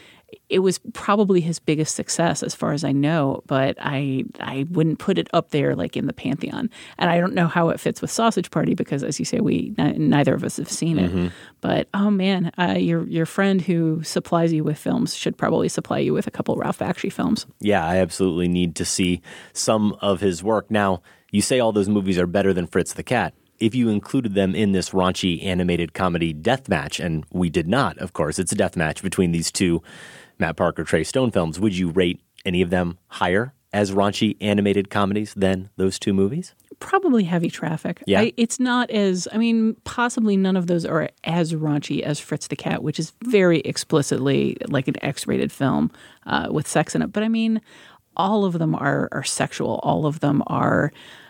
it was probably his biggest success as far as I know, but I wouldn't put it up there like in the pantheon. And I don't know how it fits with Sausage Party because, as you say, neither of us have seen it. Mm-hmm. But, oh man, your friend who supplies you with films should probably supply you with a couple Ralph Bakshi films. Yeah, I absolutely need to see some of his work. Now, you say all those movies are better than Fritz the Cat. If you included them in this raunchy animated comedy deathmatch, and we did not, of course, it's a deathmatch between these two Matt Parker, Trey Stone films, would you rate any of them higher as raunchy animated comedies than those two movies? Probably Heavy Traffic. Yeah. It's not as, I mean, possibly none of those are as raunchy as Fritz the Cat, which is very explicitly like an X-rated film with sex in it. But I mean, all of them are sexual. All of them are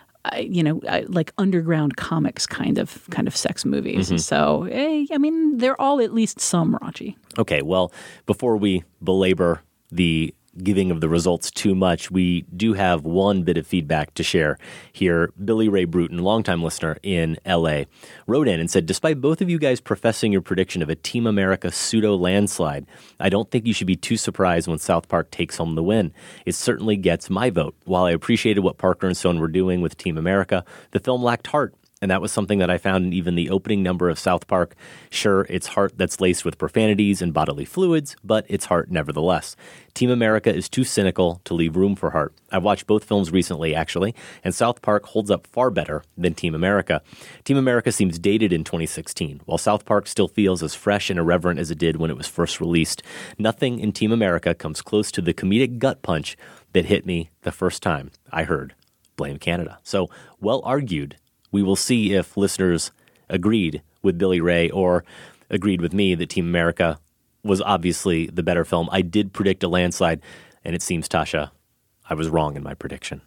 like underground comics kind of sex movies. Mm-hmm. So, I mean, they're all at least some raunchy. Okay, well, before we belabor the giving of the results too much, we do have one bit of feedback to share here. Billy Ray Bruton, longtime listener in L.A., wrote in and said, despite both of you guys professing your prediction of a Team America pseudo-landslide, I don't think you should be too surprised when South Park takes home the win. It certainly gets my vote. While I appreciated what Parker and Stone were doing with Team America, the film lacked heart. And that was something that I found in even the opening number of South Park. Sure, it's heart that's laced with profanities and bodily fluids, but it's heart nevertheless. Team America is too cynical to leave room for heart. I've watched both films recently, actually, and South Park holds up far better than Team America. Team America seems dated in 2016, while South Park still feels as fresh and irreverent as it did when it was first released. Nothing in Team America comes close to the comedic gut punch that hit me the first time I heard Blame Canada. So, well argued. We will see if listeners agreed with Billy Ray or agreed with me that Team America was obviously the better film. I did predict a landslide, and it seems, Tasha, I was wrong in my prediction.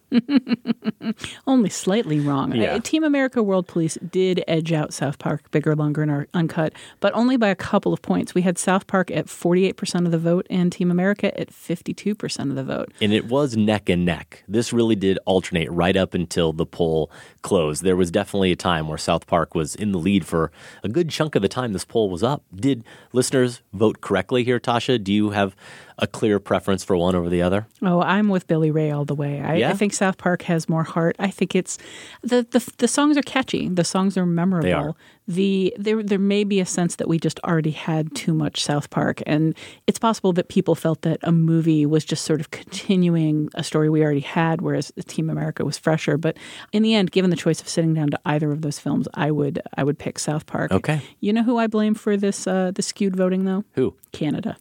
Only slightly wrong. Yeah. Team America World Police did edge out South Park, Bigger, Longer, and Uncut, but only by a couple of points. We had South Park at 48% of the vote and Team America at 52% of the vote. And it was neck and neck. This really did alternate right up until the poll closed. There was definitely a time where South Park was in the lead for a good chunk of the time this poll was up. Did listeners vote correctly here, Tasha? Do you have a clear preference for one over the other? Oh, I'm with Billy Ray all the way. I think South Park has more heart. I think it's the songs are catchy. The songs are memorable. They are. There may be a sense that we just already had too much South Park, and it's possible that people felt that a movie was just sort of continuing a story we already had, whereas Team America was fresher. But in the end, given the choice of sitting down to either of those films, I would pick South Park. Okay. You know who I blame for this skewed voting though? Who? Canada.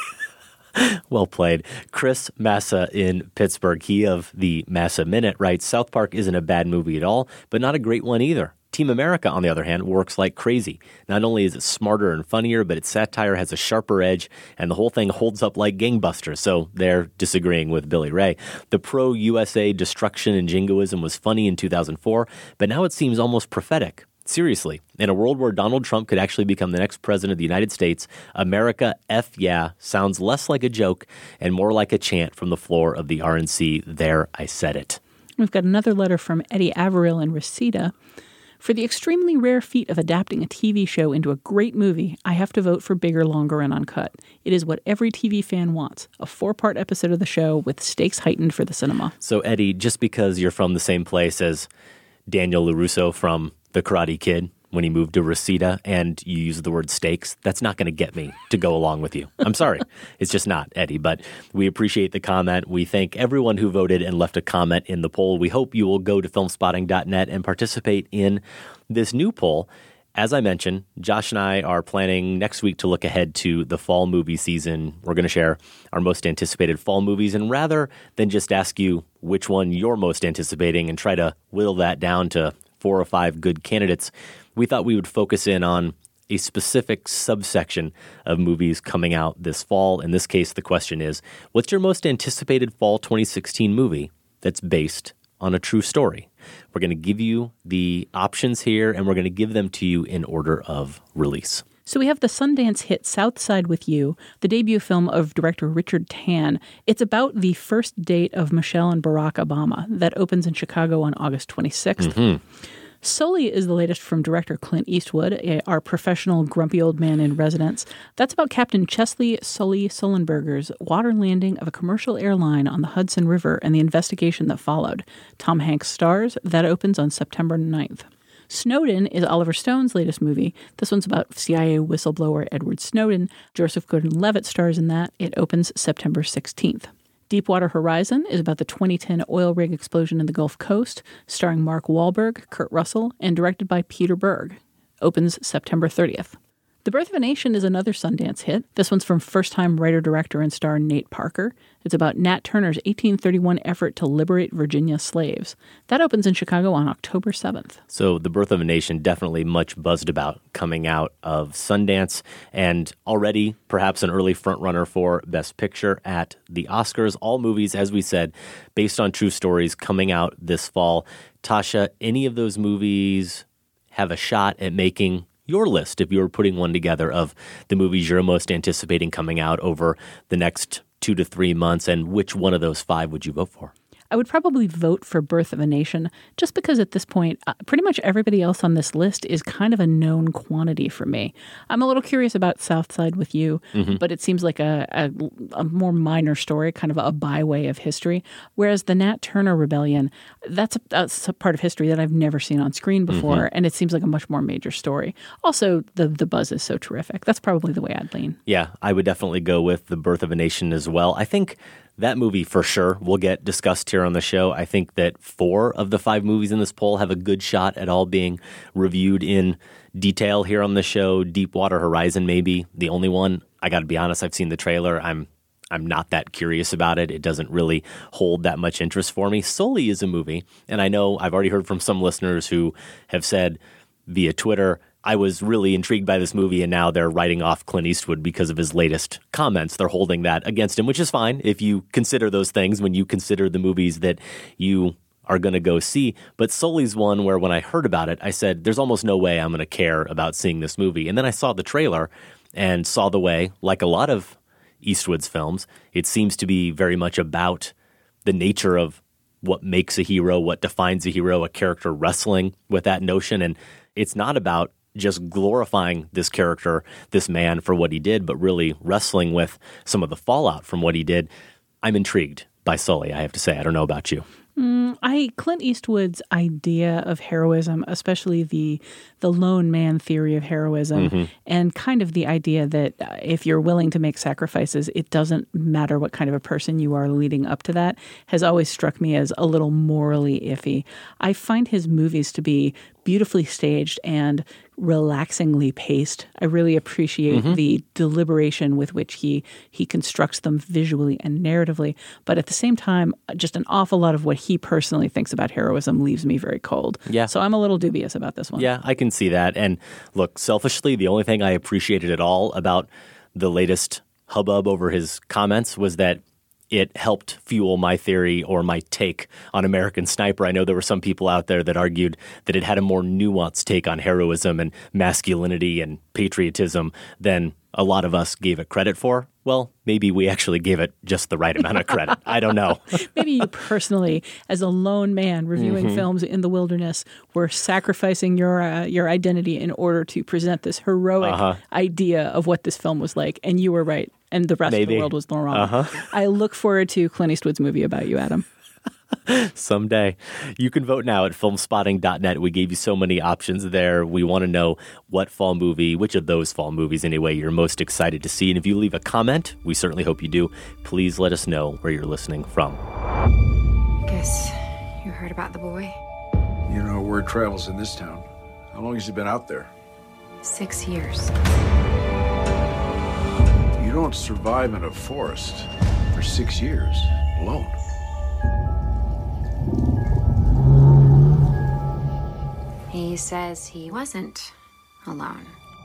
Well played. Chris Massa in Pittsburgh, he of the Massa Minute, writes, South Park isn't a bad movie at all, but not a great one either. Team America, on the other hand, works like crazy. Not only is it smarter and funnier, but its satire has a sharper edge, and the whole thing holds up like gangbusters. So they're disagreeing with Billy Ray. The pro-USA destruction and jingoism was funny in 2004, but now it seems almost prophetic. Seriously, in a world where Donald Trump could actually become the next president of the United States, America F yeah sounds less like a joke and more like a chant from the floor of the RNC. There, I said it. We've got another letter from Eddie Averill in Reseda. For the extremely rare feat of adapting a TV show into a great movie, I have to vote for Bigger, Longer, and Uncut. It is what every TV fan wants, a 4-part episode of the show with stakes heightened for the cinema. So, Eddie, just because you're from the same place as Daniel LaRusso from The Karate Kid, when he moved to Reseda, and you use the word stakes, that's not going to get me to go along with you. I'm sorry. It's just not, Eddie. But we appreciate the comment. We thank everyone who voted and left a comment in the poll. We hope you will go to filmspotting.net and participate in this new poll. As I mentioned, Josh and I are planning next week to look ahead to the fall movie season. We're going to share our most anticipated fall movies, and rather than just ask you which one you're most anticipating and try to whittle that down to 4 or 5 good candidates, we thought we would focus in on a specific subsection of movies coming out this fall. In this case, the question is, what's your most anticipated fall 2016 movie that's based on a true story? We're going to give you the options here, and we're going to give them to you in order of release. So we have the Sundance hit South Side with You, the debut film of director Richard Tan. It's about the first date of Michelle and Barack Obama. That opens in Chicago on August 26th. Mm-hmm. Sully is the latest from director Clint Eastwood, our professional grumpy old man in residence. That's about Captain Chesley Sully Sullenberger's water landing of a commercial airline on the Hudson River and the investigation that followed. Tom Hanks stars. That opens on September 9th. Snowden is Oliver Stone's latest movie. This one's about CIA whistleblower Edward Snowden. Joseph Gordon-Levitt stars in that. It opens September 16th. Deepwater Horizon is about the 2010 oil rig explosion in the Gulf Coast, starring Mark Wahlberg, Kurt Russell, and directed by Peter Berg. Opens September 30th. The Birth of a Nation is another Sundance hit. This one's from first-time writer-director and star Nate Parker. It's about Nat Turner's 1831 effort to liberate Virginia slaves. That opens in Chicago on October 7th. So The Birth of a Nation definitely much buzzed about coming out of Sundance, and already perhaps an early frontrunner for Best Picture at the Oscars. All movies, as we said, based on true stories coming out this fall. Tasha, any of those movies have a shot at making your list if you were putting one together of the movies you're most anticipating coming out over the next 2 to 3 months, and which one of those 5 would you vote for? I would probably vote for Birth of a Nation just because at this point, pretty much everybody else on this list is kind of a known quantity for me. I'm a little curious about South Side with You, but it seems like a more minor story, kind of a byway of history. Whereas the Nat Turner Rebellion, that's a part of history that I've never seen on screen before, and it seems like a much more major story. Also, the buzz is so terrific. That's probably the way I'd lean. Yeah, I would definitely go with The Birth of a Nation as well. I think that movie for sure will get discussed here on the show. I think that 4 of the 5 movies in this poll have a good shot at all being reviewed in detail here on the show. Deepwater Horizon may be the only one. I got to be honest, I've seen the trailer. I'm not that curious about it. It doesn't really hold that much interest for me. Sully is a movie, and I know I've already heard from some listeners who have said via Twitter, I was really intrigued by this movie, and now they're writing off Clint Eastwood because of his latest comments. They're holding that against him, which is fine if you consider those things when you consider the movies that you are going to go see. But Sully's one where when I heard about it, I said, there's almost no way I'm going to care about seeing this movie. And then I saw the trailer and saw the way, like a lot of Eastwood's films, it seems to be very much about the nature of what makes a hero, what defines a hero, a character wrestling with that notion. And it's not about just glorifying this character, this man, for what he did, but really wrestling with some of the fallout from what he did. I'm intrigued by Sully, I have to say. I don't know about you. Clint Eastwood's idea of heroism, especially the lone man theory of heroism, and kind of the idea that if you're willing to make sacrifices, it doesn't matter what kind of a person you are leading up to that, has always struck me as a little morally iffy. I find his movies to be beautifully staged and relaxingly paced. I really appreciate the deliberation with which he constructs them visually and narratively. But at the same time, just an awful lot of what he personally thinks about heroism leaves me very cold. Yeah. So I'm a little dubious about this one. Yeah, I can see that. And look, selfishly, the only thing I appreciated at all about the latest hubbub over his comments was that it helped fuel my theory or my take on American Sniper. I know there were some people out there that argued that it had a more nuanced take on heroism and masculinity and patriotism than a lot of us gave it credit for. Well, maybe we actually gave it just the right amount of credit. I don't know. Maybe you personally, as a lone man reviewing films in the wilderness, were sacrificing your identity in order to present this heroic idea of what this film was like. And you were right. And the rest of the world was wrong. I look forward to Clint Eastwood's movie about you, Adam. Someday. You can vote now at filmspotting.net. We gave you so many options there. We want to know what fall movie, which of those fall movies anyway, you're most excited to see. And if you leave a comment, we certainly hope you do, please let us know where you're listening from. Guess you heard about the boy? You know, word travels in this town. How long has he been out there? 6 years. You don't survive in a forest for 6 years alone. He says he wasn't alone.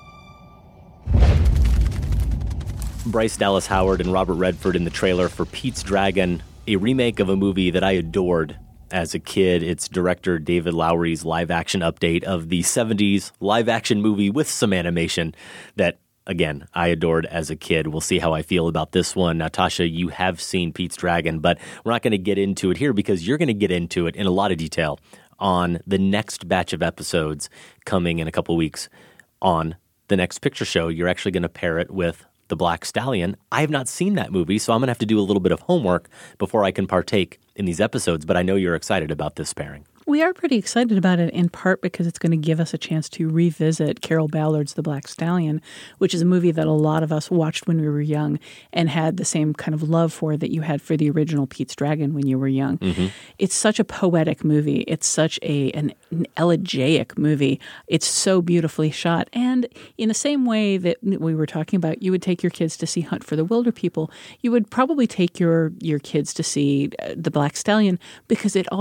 Bryce Dallas Howard and Robert Redford in the trailer for Pete's Dragon, a remake of a movie that I adored as a kid. It's director David Lowery's live-action update of the 70s live-action movie with some animation that, again, I adored as a kid. We'll see how I feel about this one. Natasha, you have seen Pete's Dragon, but we're not going to get into it here because you're going to get into it in a lot of detail on the next batch of episodes coming in a couple weeks on the Next Picture Show. You're actually going to pair it with The Black Stallion. I have not seen that movie, so I'm going to have to do a little bit of homework before I can partake in these episodes, but I know you're excited about this pairing. We are pretty excited about it, in part because it's going to give us a chance to revisit Carol Ballard's The Black Stallion, which is a movie that a lot of us watched when we were young and had the same kind of love for that you had for the original Pete's Dragon when you were young. It's such a poetic movie. It's such an elegiac movie. It's so beautifully shot. And in the same way that we were talking about, you would take your kids to see Hunt for the Wilderpeople, you would probably take your kids to see The Black Stallion because it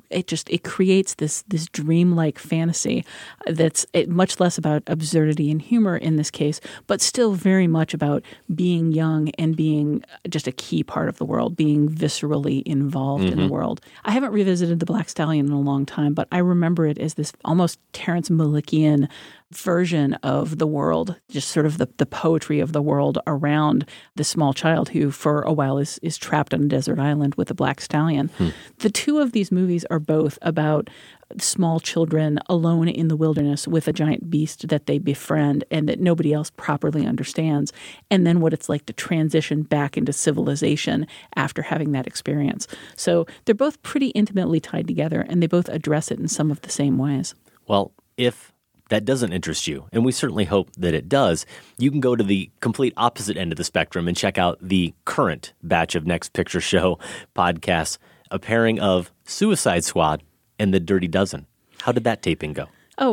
creates this dreamlike fantasy that's much less about absurdity and humor in this case, but still very much about being young and being just a key part of the world, being viscerally involved in the world. I haven't revisited The Black Stallion in a long time, but I remember it as this almost Terrence Malickian version of the world, just sort of the poetry of the world around the small child who for a while is trapped on a desert island with a black stallion. The two of these movies are both about small children alone in the wilderness with a giant beast that they befriend and that nobody else properly understands, and then what it's like to transition back into civilization after having that experience. So they're both pretty intimately tied together, and they both address it in some of the same ways. Well, if that doesn't interest you, and we certainly hope that it does, you can go to the complete opposite end of the spectrum and check out the current batch of Next Picture Show podcasts, a pairing of Suicide Squad and The Dirty Dozen. How did that taping go? Oh,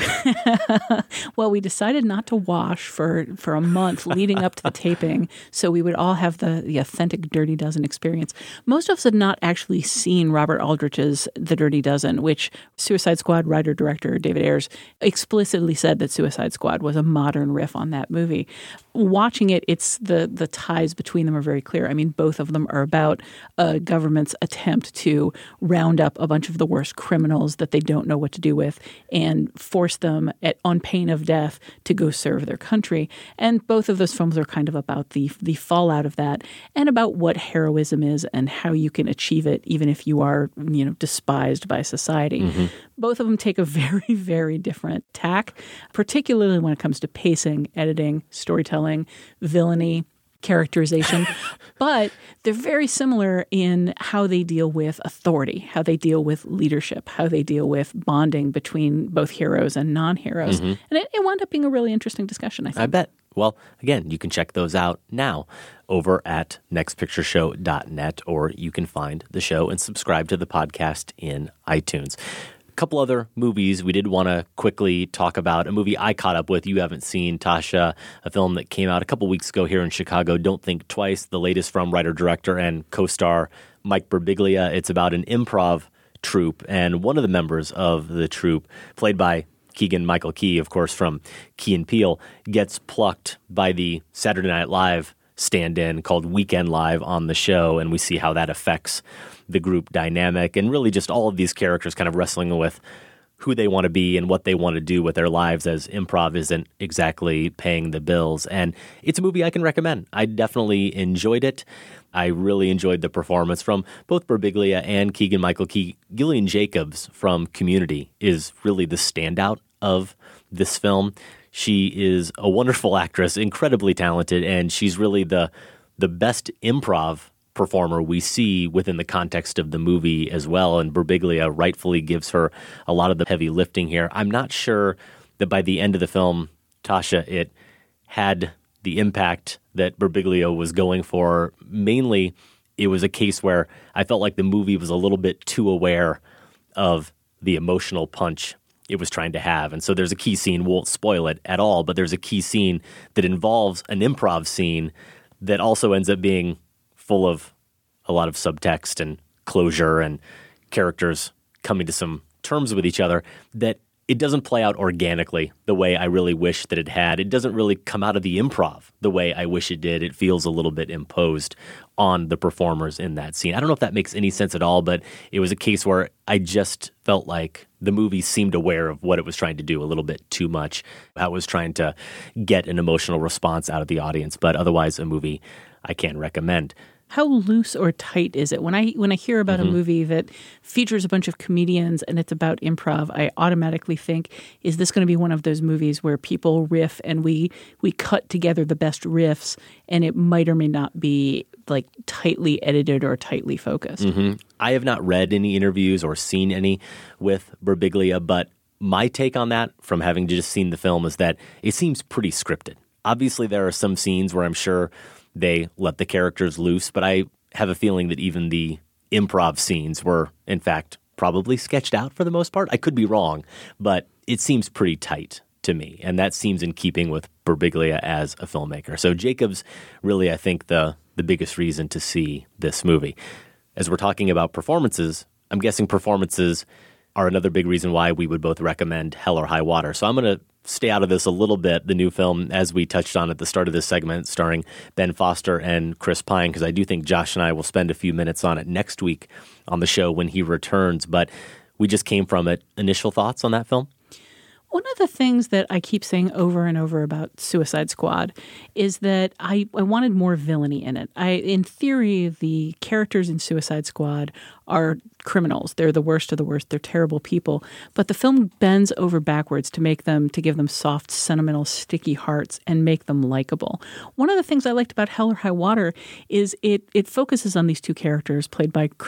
well, we decided not to wash for a month leading up to the taping, so we would all have the authentic Dirty Dozen experience. Most of us had not actually seen Robert Aldrich's The Dirty Dozen, which Suicide Squad writer-director David Ayers explicitly said that Suicide Squad was a modern riff on that movie. Watching it, it's the ties between them are very clear. I mean, both of them are about a government's attempt to round up a bunch of the worst criminals that they don't know what to do with and force them on pain of death to go serve their country. And both of those films are kind of about the fallout of that and about what heroism is and how you can achieve it even if you are, despised by society. Mm-hmm. Both of them take a very, very different tack, particularly when it comes to pacing, editing, storytelling, villainy, characterization, but they're very similar in how they deal with authority, how they deal with leadership, how they deal with bonding between both heroes and non-heroes. Mm-hmm. And it wound up being a really interesting discussion, I think. I bet. Well, again, you can check those out now over at nextpictureshow.net, or you can find the show and subscribe to the podcast in iTunes. A couple other movies we did want to quickly talk about. A movie I caught up with, you haven't seen, Tasha, a film that came out a couple weeks ago here in Chicago, Don't Think Twice, the latest from writer-director and co-star Mike Birbiglia. It's about an improv troupe, and one of the members of the troupe, played by Keegan-Michael Key, of course, from Key and Peele, gets plucked by the Saturday Night Live stand-in called Weekend Live on the show, and we see how that affects the group dynamic and really just all of these characters kind of wrestling with who they want to be and what they want to do with their lives, as improv isn't exactly paying the bills. And it's a movie I can recommend. I definitely enjoyed it. I really enjoyed the performance from both Birbiglia and Keegan-Michael Key. Gillian Jacobs from Community is really the standout of this film. She is a wonderful actress, incredibly talented, and she's really the best improv performer we see within the context of the movie as well. And Birbiglia rightfully gives her a lot of the heavy lifting here. I'm not sure that by the end of the film, Tasha, it had the impact that Birbiglia was going for. Mainly, it was a case where I felt like the movie was a little bit too aware of the emotional punch it was trying to have. And so there's a key scene, won't spoil it at all, but there's a key scene that involves an improv scene that also ends up being full of a lot of subtext and closure and characters coming to some terms with each other, that it doesn't play out organically the way I really wish that it had. It doesn't really come out of the improv the way I wish it did. It feels a little bit imposed on the performers in that scene. I don't know if that makes any sense at all, but it was a case where I just felt like the movie seemed aware of what it was trying to do a little bit too much. How it was trying to get an emotional response out of the audience, but otherwise a movie I can recommend. How loose or tight is it? When I hear about a movie that features a bunch of comedians and it's about improv, I automatically think, is this going to be one of those movies where people riff and we cut together the best riffs, and it might or may not be like tightly edited or tightly focused? Mm-hmm. I have not read any interviews or seen any with Birbiglia, but my take on that from having just seen the film is that it seems pretty scripted. Obviously, there are some scenes where I'm sure they let the characters loose, but I have a feeling that even the improv scenes were, in fact, probably sketched out for the most part. I could be wrong, but it seems pretty tight to me, and that seems in keeping with Birbiglia as a filmmaker. So Jacobs, really, I think, the biggest reason to see this movie. As we're talking about performances, I'm guessing performances are another big reason why we would both recommend Hell or High Water. So I'm going to stay out of this a little bit, the new film, as we touched on at the start of this segment, starring Ben Foster and Chris Pine, because I do think Josh and I will spend a few minutes on it next week on the show when he returns. But we just came from it. Initial thoughts on that film? One of the things that I keep saying over and over about Suicide Squad is that I wanted more villainy in it. In theory, the characters in Suicide Squad are criminals. They're the worst of the worst. They're terrible people. But the film bends over backwards to give them soft, sentimental, sticky hearts and make them likable. One of the things I liked about Hell or High Water is it focuses on these two characters played by Chris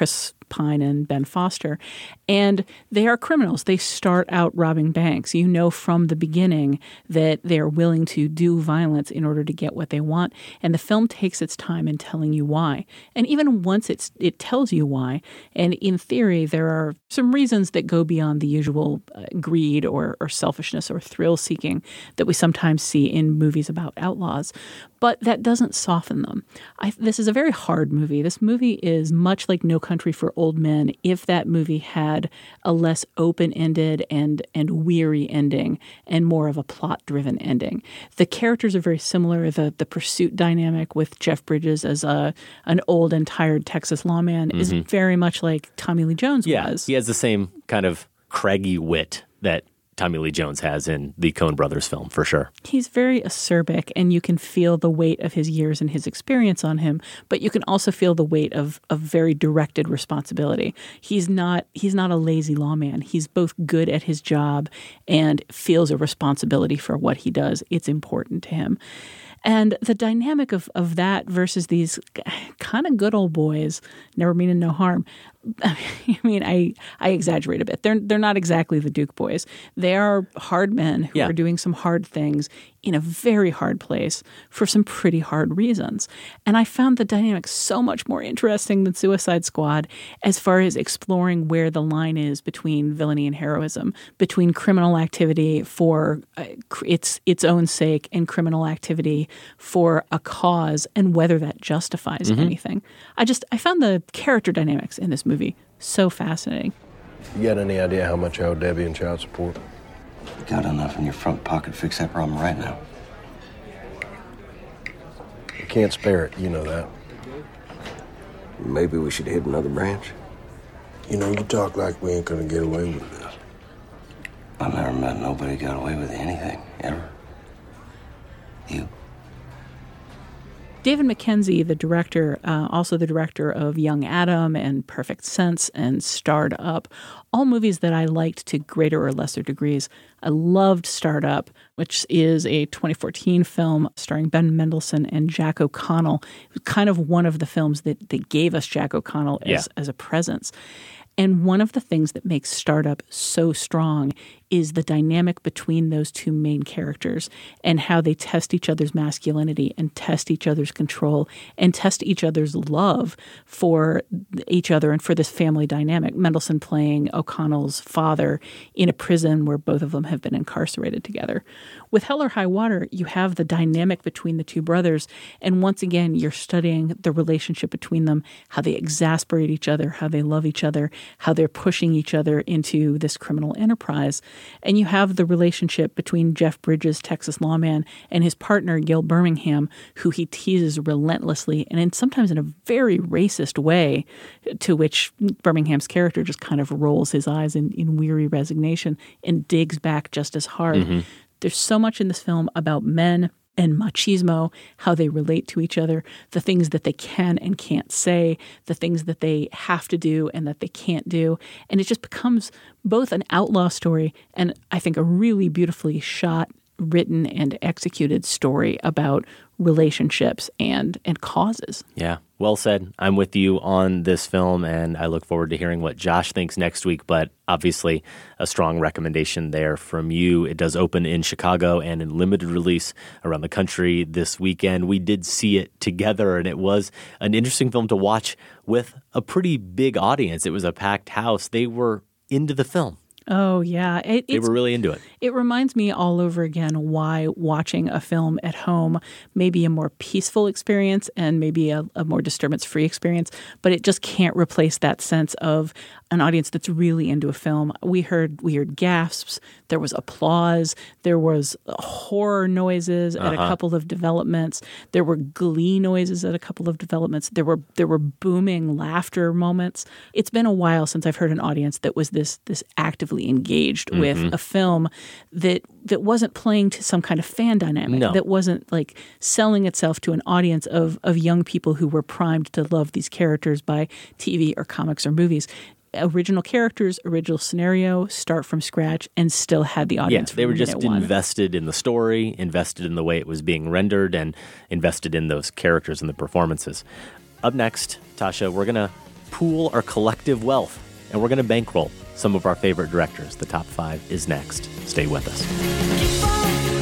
Pine and Ben Foster. And they are criminals. They start out robbing banks. You know from the beginning that they are willing to do violence in order to get what they want. And the film takes its time in telling you why. And even once it tells you why, and in theory, there are some reasons that go beyond the usual greed or selfishness or thrill-seeking that we sometimes see in movies about outlaws. But that doesn't soften them. This is a very hard movie. This movie is much like No Country for Old Men if that movie had a less open-ended and weary ending and more of a plot-driven ending. The characters are very similar. The pursuit dynamic with Jeff Bridges as an old and tired Texas lawman is very much like Tommy Lee Jones was. He has the same kind of craggy wit that Tommy Lee Jones has in the Coen Brothers film, for sure. He's very acerbic, and you can feel the weight of his years and his experience on him, but you can also feel the weight of very directed responsibility. He's not a lazy lawman. He's both good at his job and feels a responsibility for what he does. It's important to him. And the dynamic of that versus these kind of good old boys, never meaning no harm. I mean, I exaggerate a bit. They're not exactly the Duke boys. They are hard men who are doing some hard things in a very hard place for some pretty hard reasons. And I found the dynamic so much more interesting than Suicide Squad as far as exploring where the line is between villainy and heroism, between criminal activity for its own sake and criminal activity for a cause, and whether that justifies anything. I found the character dynamics in this movie so fascinating. You got any idea how much I owe Debbie in child support? You got enough in your front pocket to fix that problem right now. You can't spare it, you know that. Maybe we should hit another branch. You know, you talk like we ain't gonna get away with this. I've never met nobody got away with anything, ever. You. David Mackenzie, the director, also the director of Young Adam and Perfect Sense and Starred Up, all movies that I liked to greater or lesser degrees. I loved Starred Up, which is a 2014 film starring Ben Mendelsohn and Jack O'Connell. It was kind of one of the films that gave us Jack O'Connell as a presence. And one of the things that makes Starred Up so strong is the dynamic between those two main characters and how they test each other's masculinity and test each other's control and test each other's love for each other and for this family dynamic. Mendelsohn playing O'Connell's father in a prison where both of them have been incarcerated together. With Hell or High Water, you have the dynamic between the two brothers, and once again, you're studying the relationship between them, how they exasperate each other, how they love each other, how they're pushing each other into this criminal enterprise. And you have the relationship between Jeff Bridges, Texas lawman, and his partner, Gil Birmingham, who he teases relentlessly and sometimes in a very racist way, to which Birmingham's character just kind of rolls his eyes in weary resignation and digs back just as hard. There's so much in this film about men and machismo, how they relate to each other, the things that they can and can't say, the things that they have to do and that they can't do. And it just becomes both an outlaw story and I think a really beautifully shot, written, and executed story about relationships and causes. Yeah, well said. I'm with you on this film, and I look forward to hearing what Josh thinks next week, but obviously a strong recommendation there from you. It does open in Chicago and in limited release around the country this weekend. We did see it together, and it was an interesting film to watch with a pretty big audience. It was a packed house. They were into the film. Oh, yeah. They were really into it. It reminds me all over again why watching a film at home may be a more peaceful experience and maybe a more disturbance-free experience, but it just can't replace that sense of an audience that's really into a film. We heard gasps. There was applause. There was horror noises at a couple of developments. There were glee noises at a couple of developments. There were booming laughter moments. It's been a while since I've heard an audience that was this actively engaged with a film that wasn't playing to some kind of fan dynamic, that wasn't like selling itself to an audience of young people who were primed to love these characters by TV or comics or movies. Original characters, original scenario, start from scratch, and still had the audience. They were just invested in the story, invested in the way it was being rendered, and invested in those characters and the performances. Up next, Tasha, we're going to pool our collective wealth, and we're going to bankroll some of our favorite directors. The top 5 is next. Stay with us.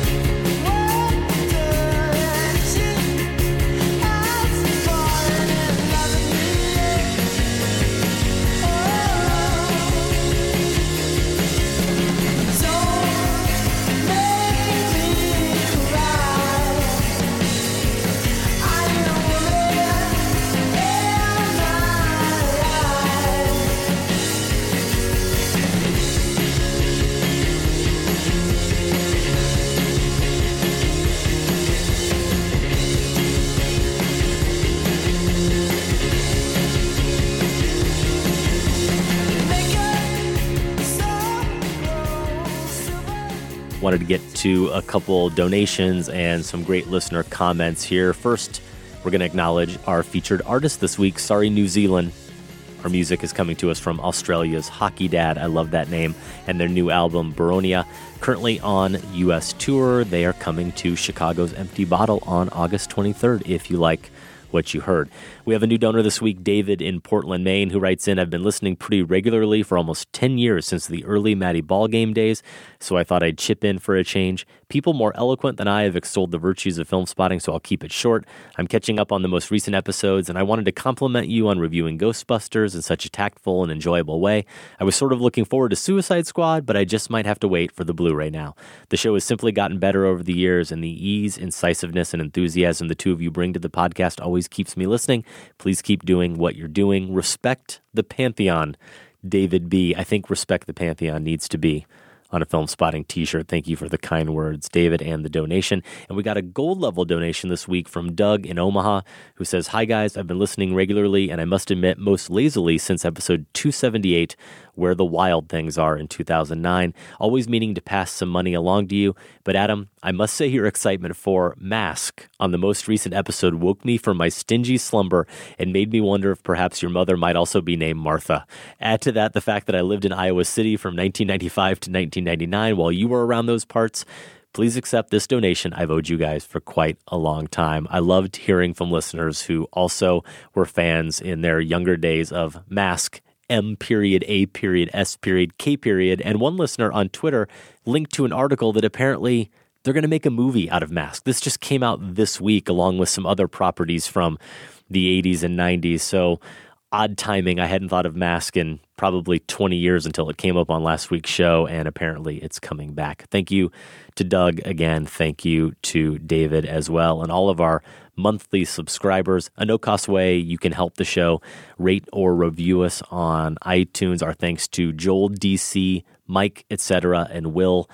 Wanted to get to a couple donations and some great listener comments here. First, we're going to acknowledge our featured artist this week, Sorry New Zealand. Our music is coming to us from Australia's Hockey Dad. I love that name. And their new album, Baronia, currently on U.S. tour. They are coming to Chicago's Empty Bottle on August 23rd, if you like what you heard. We have a new donor this week, David in Portland, Maine, who writes in, I've been listening pretty regularly for almost 10 years since the early Maddie ballgame days, so I thought I'd chip in for a change. People more eloquent than I have extolled the virtues of film spotting, so I'll keep it short. I'm catching up on the most recent episodes, and I wanted to compliment you on reviewing Ghostbusters in such a tactful and enjoyable way. I was sort of looking forward to Suicide Squad, but I just might have to wait for the Blu-ray now. The show has simply gotten better over the years, and the ease, incisiveness, and enthusiasm the two of you bring to the podcast always keeps me listening. Please keep doing what you're doing. Respect the Pantheon, David B. I think Respect the Pantheon needs to be on a Film Spotting t-shirt. Thank you for the kind words, David, and the donation. And we got a gold level donation this week from Doug in Omaha, who says, Hi guys, I've been listening regularly, and I must admit most lazily since episode 278, Where the Wild Things Are in 2009, always meaning to pass some money along to you. But Adam, I must say your excitement for Mask on the most recent episode woke me from my stingy slumber and made me wonder if perhaps your mother might also be named Martha. Add to that the fact that I lived in Iowa City from 1995 to 1999 while you were around those parts. Please accept this donation. I've owed you guys for quite a long time. I loved hearing from listeners who also were fans in their younger days of Mask, M period, A period, S period, K period. And one listener on Twitter linked to an article that apparently they're going to make a movie out of Mask. This just came out this week along with some other properties from the 80s and 90s. So odd timing. I hadn't thought of Mask in probably 20 years until it came up on last week's show, and apparently it's coming back. Thank you to Doug again. Thank you to David as well, and all of our monthly subscribers. A no-cost way you can help the show. Rate or review us on iTunes. Our thanks to Joel DC, Mike, etc., and Will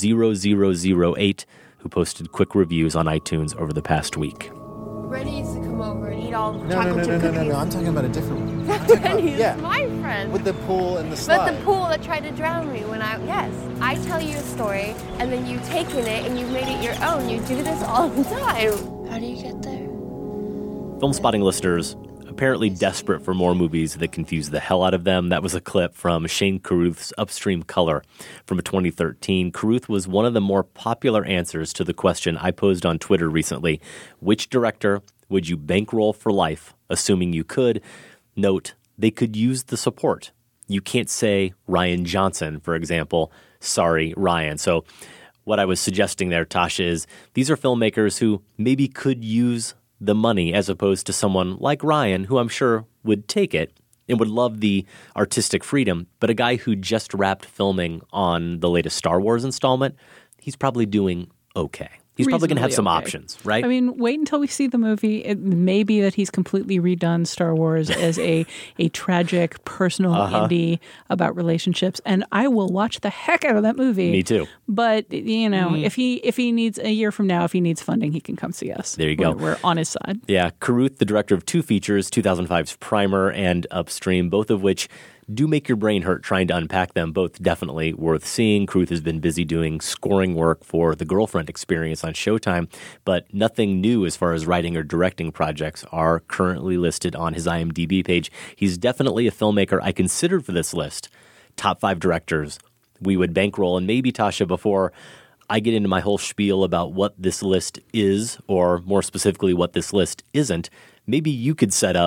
0008, who posted quick reviews on iTunes over the past week. Rennie needs to come over and eat all the No, chocolate chip cookies. I'm talking about a different one. Rennie's yeah. my friend. With the pool and the slide. But the pool that tried to drown me when yes. I tell you a story, and then you've taken it and you've made it your own. You do this all the time. How do you get there? Film Spotting listeners apparently desperate for more movies that confuse the hell out of them. That was a clip from Shane Carruth's Upstream Color from 2013. Carruth was one of the more popular answers to the question I posed on Twitter recently. Which director would you bankroll for life, assuming you could? Note, they could use the support. You can't say Rian Johnson, for example. Sorry, Ryan. So what I was suggesting there, Tasha, is these are filmmakers who maybe could use the money as opposed to someone like Ryan, who I'm sure would take it and would love the artistic freedom, but a guy who just wrapped filming on the latest Star Wars installment, he's probably doing okay. He's probably going to have some options, right? I mean, wait until we see the movie. It may be that he's completely redone Star Wars as a tragic, personal indie about relationships, and I will watch the heck out of that movie. Me too. But, you know, if he needs a year from now, if he needs funding, he can come see us. There you go. We're on his side. Yeah, Carruth, the director of two features, 2005's Primer and Upstream, both of which do make your brain hurt trying to unpack them. Both definitely worth seeing. Carruth has been busy doing scoring work for The Girlfriend Experience on Showtime, but nothing new as far as writing or directing projects are currently listed on his IMDb page. He's definitely a filmmaker I considered for this list. Top 5 directors we would bankroll. And maybe, Tasha, before I get into my whole spiel about what this list is, or more specifically what this list isn't, maybe you could set up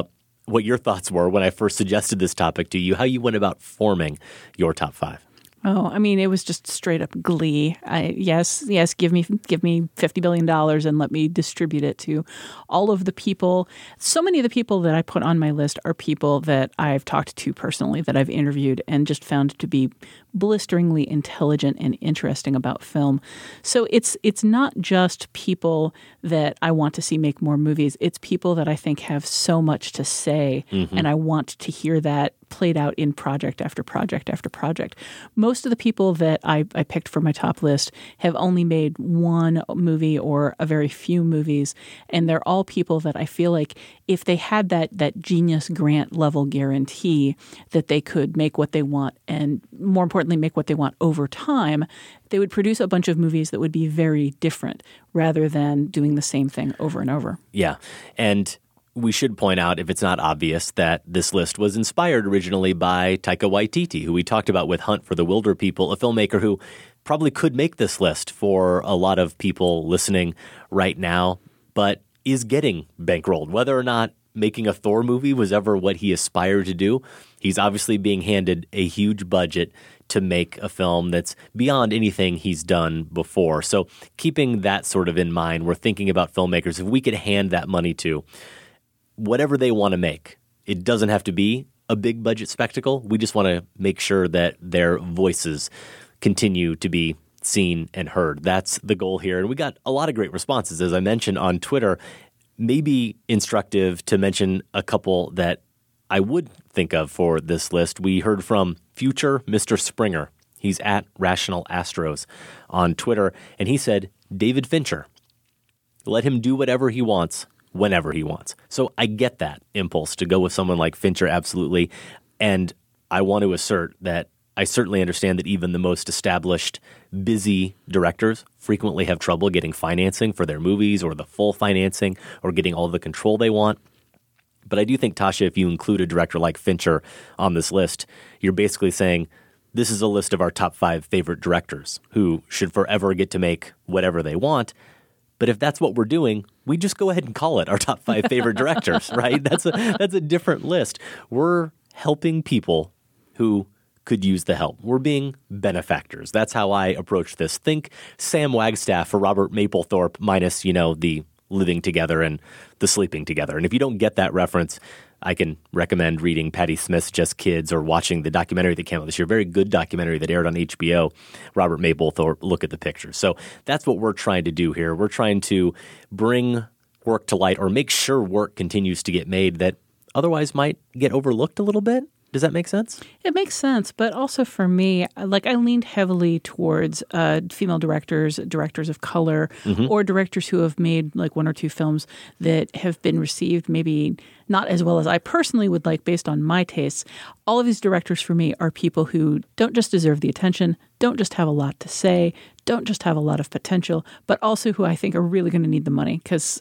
what your thoughts were when I first suggested this topic to you, how you went about forming your top 5. Oh, I mean, it was just straight up glee. Yes, give me $50 billion and let me distribute it to all of the people. So many of the people that I put on my list are people that I've talked to personally, that I've interviewed and just found to be blisteringly intelligent and interesting about film. So it's not just people that I want to see make more movies. It's people that I think have so much to say, and I want to hear that played out in project after project after project. Most of the people that I picked for my top list have only made one movie or a very few movies, and they're all people that I feel like if they had that genius grant level guarantee that they could make what they want, and more importantly, make what they want over time, they would produce a bunch of movies that would be very different rather than doing the same thing over and over. Yeah, and we should point out, if it's not obvious, that this list was inspired originally by Taika Waititi, who we talked about with Hunt for the Wilder People, a filmmaker who probably could make this list for a lot of people listening right now, but is getting bankrolled. Whether or not making a Thor movie was ever what he aspired to do, he's obviously being handed a huge budget to make a film that's beyond anything he's done before. So keeping that sort of in mind, we're thinking about filmmakers, if we could hand that money to whatever they want to make. It doesn't have to be a big budget spectacle. We just want to make sure that their voices continue to be seen and heard. That's the goal here. And we got a lot of great responses, as I mentioned on Twitter. Maybe instructive to mention a couple that I would think of for this list. We heard from future Mr. Springer. He's at Rational Astros on Twitter. And he said, David Fincher. Let him do whatever he wants, whenever he wants. So I get that impulse to go with someone like Fincher, absolutely. And I want to assert that I certainly understand that even the most established, busy directors frequently have trouble getting financing for their movies or the full financing or getting all the control they want. But I do think, Tasha, if you include a director like Fincher on this list, you're basically saying this is a list of our top 5 favorite directors who should forever get to make whatever they want. But if that's what we're doing, we just go ahead and call it our top 5 favorite directors, right? That's a different list. We're helping people who could use the help. We're being benefactors. That's how I approach this. Think Sam Wagstaff or Robert Mapplethorpe minus, the living together and the sleeping together. And if you don't get that reference, I can recommend reading Patti Smith's Just Kids or watching the documentary that came out this year, very good documentary that aired on HBO, Robert Mapplethorpe, Look at the Pictures. So that's what we're trying to do here. We're trying to bring work to light or make sure work continues to get made that otherwise might get overlooked a little bit. Does that make sense? It makes sense. But also for me, I leaned heavily towards female directors of color, or directors who have made like 1 or 2 films that have been received maybe not as well as I personally would like based on my tastes. All of these directors for me are people who don't just deserve the attention, don't just have a lot to say, don't just have a lot of potential, but also who I think are really going to need the money because,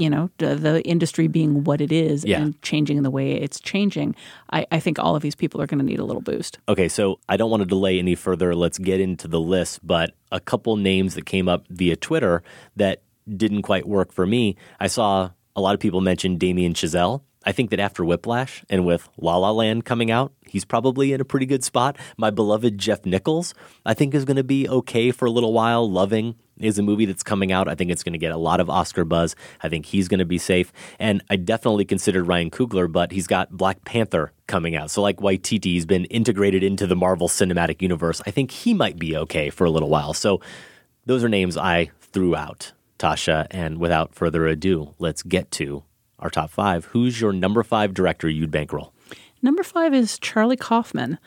the industry being what it is and changing in the way it's changing, I think all of these people are going to need a little boost. Okay, so I don't want to delay any further. Let's get into the list, but a couple names that came up via Twitter that didn't quite work for me. I saw a lot of people mention Damien Chazelle. I think that after Whiplash and with La La Land coming out, he's probably in a pretty good spot. My beloved Jeff Nichols, I think, is going to be okay for a little while. Loving is a movie that's coming out. I think it's going to get a lot of Oscar buzz. I think he's going to be safe. And I definitely considered Ryan Coogler, but he's got Black Panther coming out. So like Waititi, he's been integrated into the Marvel Cinematic Universe. I think he might be okay for a little while. So those are names I threw out, Tasha. And without further ado, let's get to our top 5. Who's your number 5 director you'd bankroll? Number 5 is Charlie Kaufman.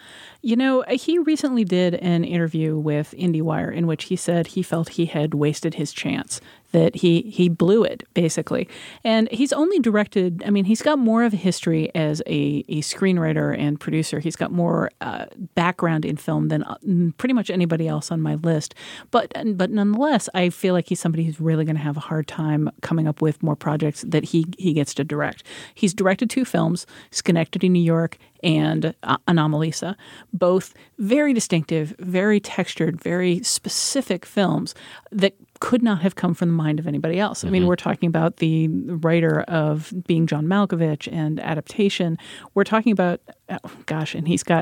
He recently did an interview with IndieWire in which he said he felt he had wasted his chance, that he blew it, basically. And he's only directed, he's got more of a history as a screenwriter and producer. He's got more background in film than pretty much anybody else on my list. But nonetheless, I feel like he's somebody who's really going to have a hard time coming up with more projects that he gets to direct. He's directed 2 films, Schenectady, New York, and Anomalisa, both very distinctive, very textured, very specific films that could not have come from the mind of anybody else. I mean, we're talking about the writer of Being John Malkovich and Adaptation. We're talking about, and he's got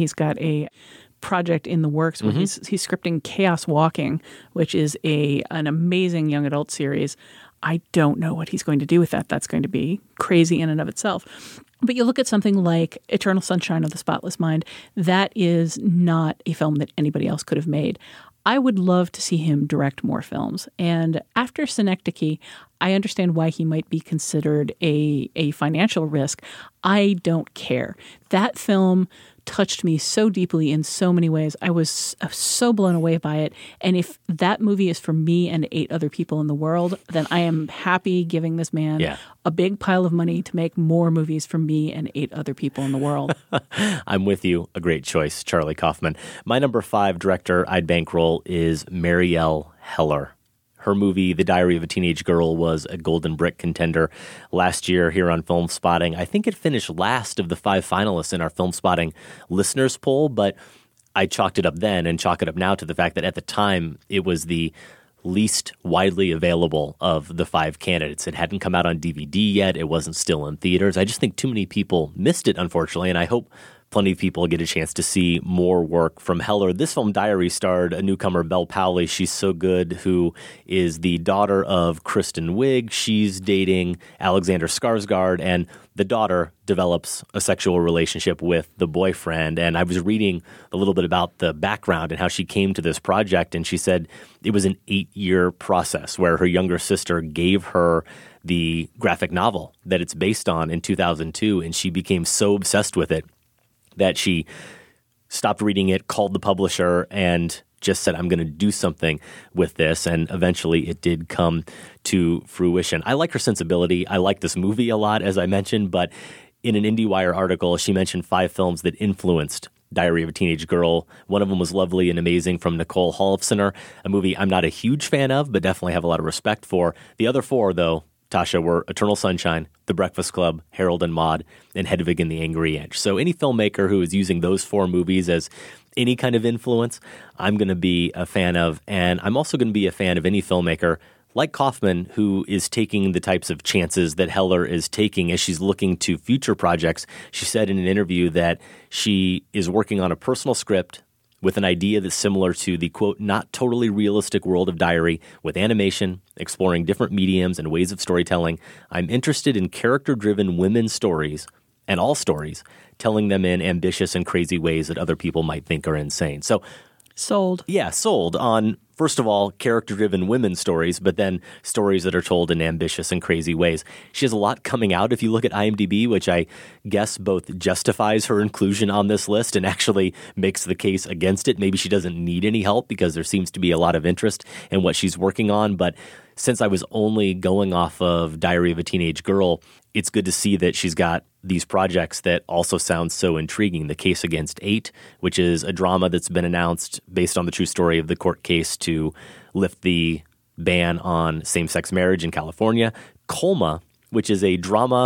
a project in the works where he's scripting Chaos Walking, which is an amazing young adult series. I don't know what he's going to do with that. That's going to be crazy in and of itself. But you look at something like Eternal Sunshine of the Spotless Mind, that is not a film that anybody else could have made. I would love to see him direct more films. And after Synecdoche, I understand why he might be considered a financial risk. I don't care. That film touched me so deeply in so many ways. I was so blown away by it. And if that movie is for me and 8 other people in the world, then I am happy giving this man a big pile of money to make more movies for me and 8 other people in the world. I'm with you. A great choice, Charlie Kaufman. My number 5 director I'd bankroll is Marielle Heller. Her movie, The Diary of a Teenage Girl, was a Golden Brick contender last year here on Film Spotting. I think it finished last of the 5 finalists in our Film Spotting listeners poll, but I chalked it up then and chalk it up now to the fact that at the time it was the least widely available of the 5 candidates. It hadn't come out on DVD yet. It wasn't still in theaters. I just think too many people missed it, unfortunately, and I hope plenty of people get a chance to see more work from Heller. This film, Diary, starred a newcomer, Belle Powley. She's so good, who is the daughter of Kristen Wiig. She's dating Alexander Skarsgård, and the daughter develops a sexual relationship with the boyfriend. And I was reading a little bit about the background and how she came to this project, and she said it was an 8-year process where her younger sister gave her the graphic novel that it's based on in 2002, and she became so obsessed with it that she stopped reading it, called the publisher, and just said, I'm going to do something with this. And eventually it did come to fruition. I like her sensibility. I like this movie a lot, as I mentioned, but in an IndieWire article, she mentioned 5 films that influenced Diary of a Teenage Girl. One of them was Lovely and Amazing from Nicole Holofcener, a movie I'm not a huge fan of, but definitely have a lot of respect for. The other 4, though, Tasha, were Eternal Sunshine, The Breakfast Club, Harold and Maude, and Hedwig and the Angry Inch. So any filmmaker who is using those 4 movies as any kind of influence, I'm going to be a fan of. And I'm also going to be a fan of any filmmaker like Kaufman who is taking the types of chances that Heller is taking as she's looking to future projects. She said in an interview that she is working on a personal script with an idea that's similar to the, quote, not totally realistic world of Diary, with animation, exploring different mediums and ways of storytelling. I'm interested in character-driven women's stories, and all stories, telling them in ambitious and crazy ways that other people might think are insane. So, sold. Yeah, sold on, first of all, character-driven women's stories, but then stories that are told in ambitious and crazy ways. She has a lot coming out. If you look at IMDb, which I guess both justifies her inclusion on this list and actually makes the case against it. Maybe she doesn't need any help because there seems to be a lot of interest in what she's working on. But since I was only going off of Diary of a Teenage Girl, it's good to see that she's got these projects that also sound so intriguing. The Case Against 8, which is a drama that's been announced based on the true story of the court case to lift the ban on same-sex marriage in California. Colma, which is a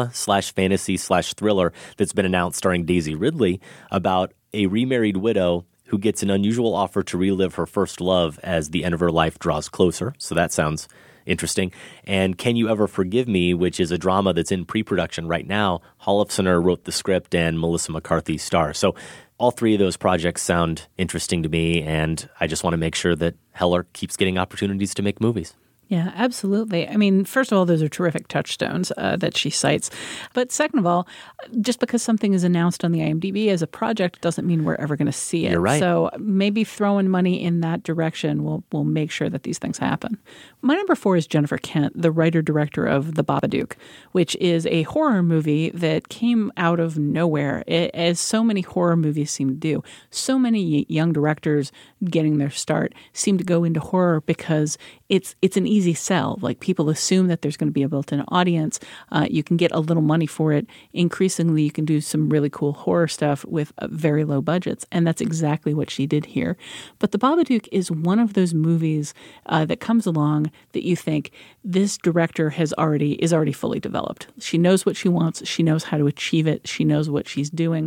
drama/fantasy/thriller that's been announced starring Daisy Ridley about a remarried widow who gets an unusual offer to relive her first love as the end of her life draws closer. So that sounds interesting. And Can You Ever Forgive Me, which is a drama that's in pre-production right now. Holofcener wrote the script and Melissa McCarthy stars. So all 3 of those projects sound interesting to me, and I just want to make sure that Heller keeps getting opportunities to make movies. Yeah, absolutely. I mean, first of all, those are terrific touchstones that she cites. But second of all, just because something is announced on the IMDb as a project doesn't mean we're ever going to see it. You're right. So maybe throwing money in that direction will make sure that these things happen. My number 4 is Jennifer Kent, the writer-director of The Babadook, which is a horror movie that came out of nowhere, as so many horror movies seem to do. So many young directors getting their start seem to go into horror because it's an easy sell. Like, people assume that there's going to be a built-in audience. You can get a little money for it. Increasingly, you can do some really cool horror stuff with very low budgets, and that's exactly what she did here. But The Babadook is one of those movies that comes along that you think this director is already fully developed. She knows what she wants. She knows how to achieve it. She knows what she's doing.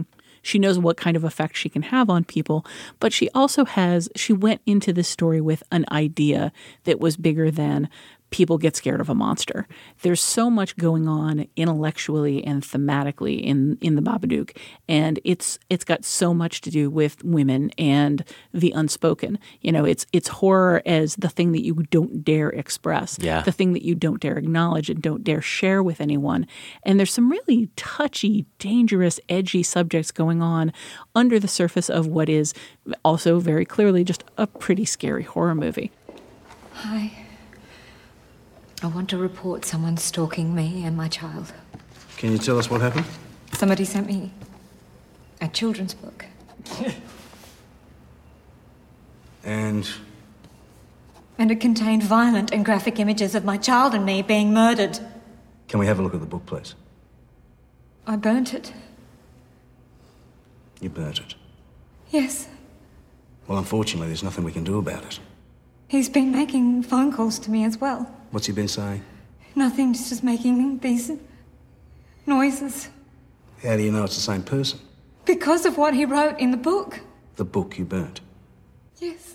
She knows what kind of effect she can have on people, but she went into this story with an idea that was bigger than people get scared of a monster. There's so much going on intellectually and thematically in the Babadook, and it's got so much to do with women and the unspoken. It's horror as the thing that you don't dare express, the thing that you don't dare acknowledge and don't dare share with anyone. And there's some really touchy, dangerous, edgy subjects going on under the surface of what is also very clearly just a pretty scary horror movie. Hi. I want to report someone stalking me and my child. Can you tell us what happened? Somebody sent me a children's book. And it contained violent and graphic images of my child and me being murdered. can we have a look at the book, please? I burnt it. You burnt it? Yes. Well, unfortunately, there's nothing we can do about it. He's been making phone calls to me as well. What's he been saying? Nothing, just making these noises. How do you know it's the same person? Because of what he wrote in the book. The book you burnt? Yes.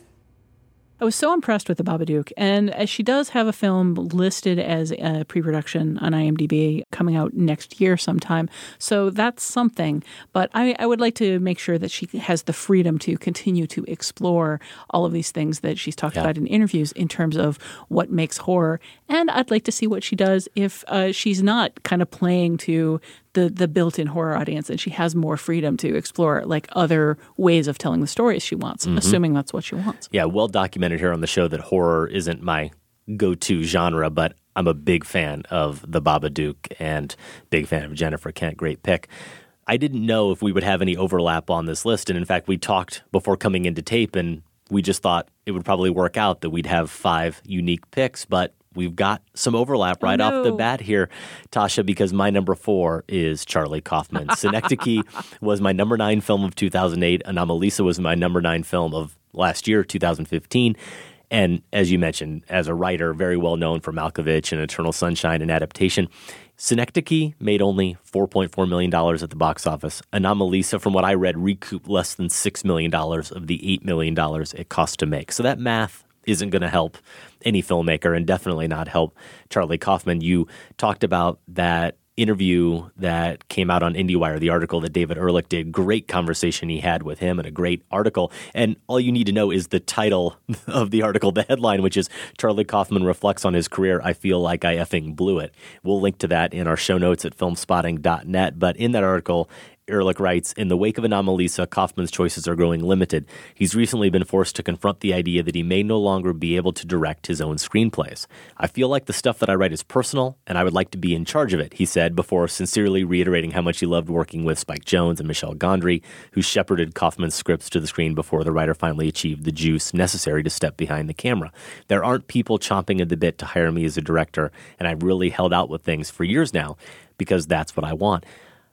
I was so impressed with The Babadook, and she does have a film listed as a pre-production on IMDb coming out next year sometime, so that's something. But I would like to make sure that she has the freedom to continue to explore all of these things that she's talked about in interviews in terms of what makes horror, and I'd like to see what she does if she's not kind of playing to the built-in horror audience, and she has more freedom to explore like other ways of telling the stories she wants, assuming that's what she wants. Yeah, well documented here on the show that horror isn't my go-to genre, but I'm a big fan of The Babadook and big fan of Jennifer Kent. Great pick. I didn't know if we would have any overlap on this list, and in fact, we talked before coming into tape, and we just thought it would probably work out that we'd have 5 unique picks, but we've got some overlap right off the bat here, Tasha, because my number 4 is Charlie Kaufman. Synecdoche was my number 9 film of 2008. Anomalisa was my number 9 film of last year, 2015. And as you mentioned, as a writer, very well known for Malkovich and Eternal Sunshine and adaptation. Synecdoche made only $4.4 million at the box office. Anomalisa, from what I read, recouped less than $6 million of the $8 million it cost to make. So that math isn't going to help any filmmaker and definitely not help Charlie Kaufman. You talked about that interview that came out on IndieWire, the article that David Ehrlich did. Great conversation he had with him and a great article. And all you need to know is the title of the article, the headline, which is Charlie Kaufman reflects on his career. I feel like I effing blew it. We'll link to that in our show notes at filmspotting.net. But in that article, Ehrlich writes, in the wake of Anomalisa, Kaufman's choices are growing limited. He's recently been forced to confront the idea that he may no longer be able to direct his own screenplays. I feel like the stuff that I write is personal, and I would like to be in charge of it, he said, before sincerely reiterating how much he loved working with Spike Jonze and Michel Gondry, who shepherded Kaufman's scripts to the screen before the writer finally achieved the juice necessary to step behind the camera. There aren't people chomping at the bit to hire me as a director, and I've really held out with things for years now because that's what I want.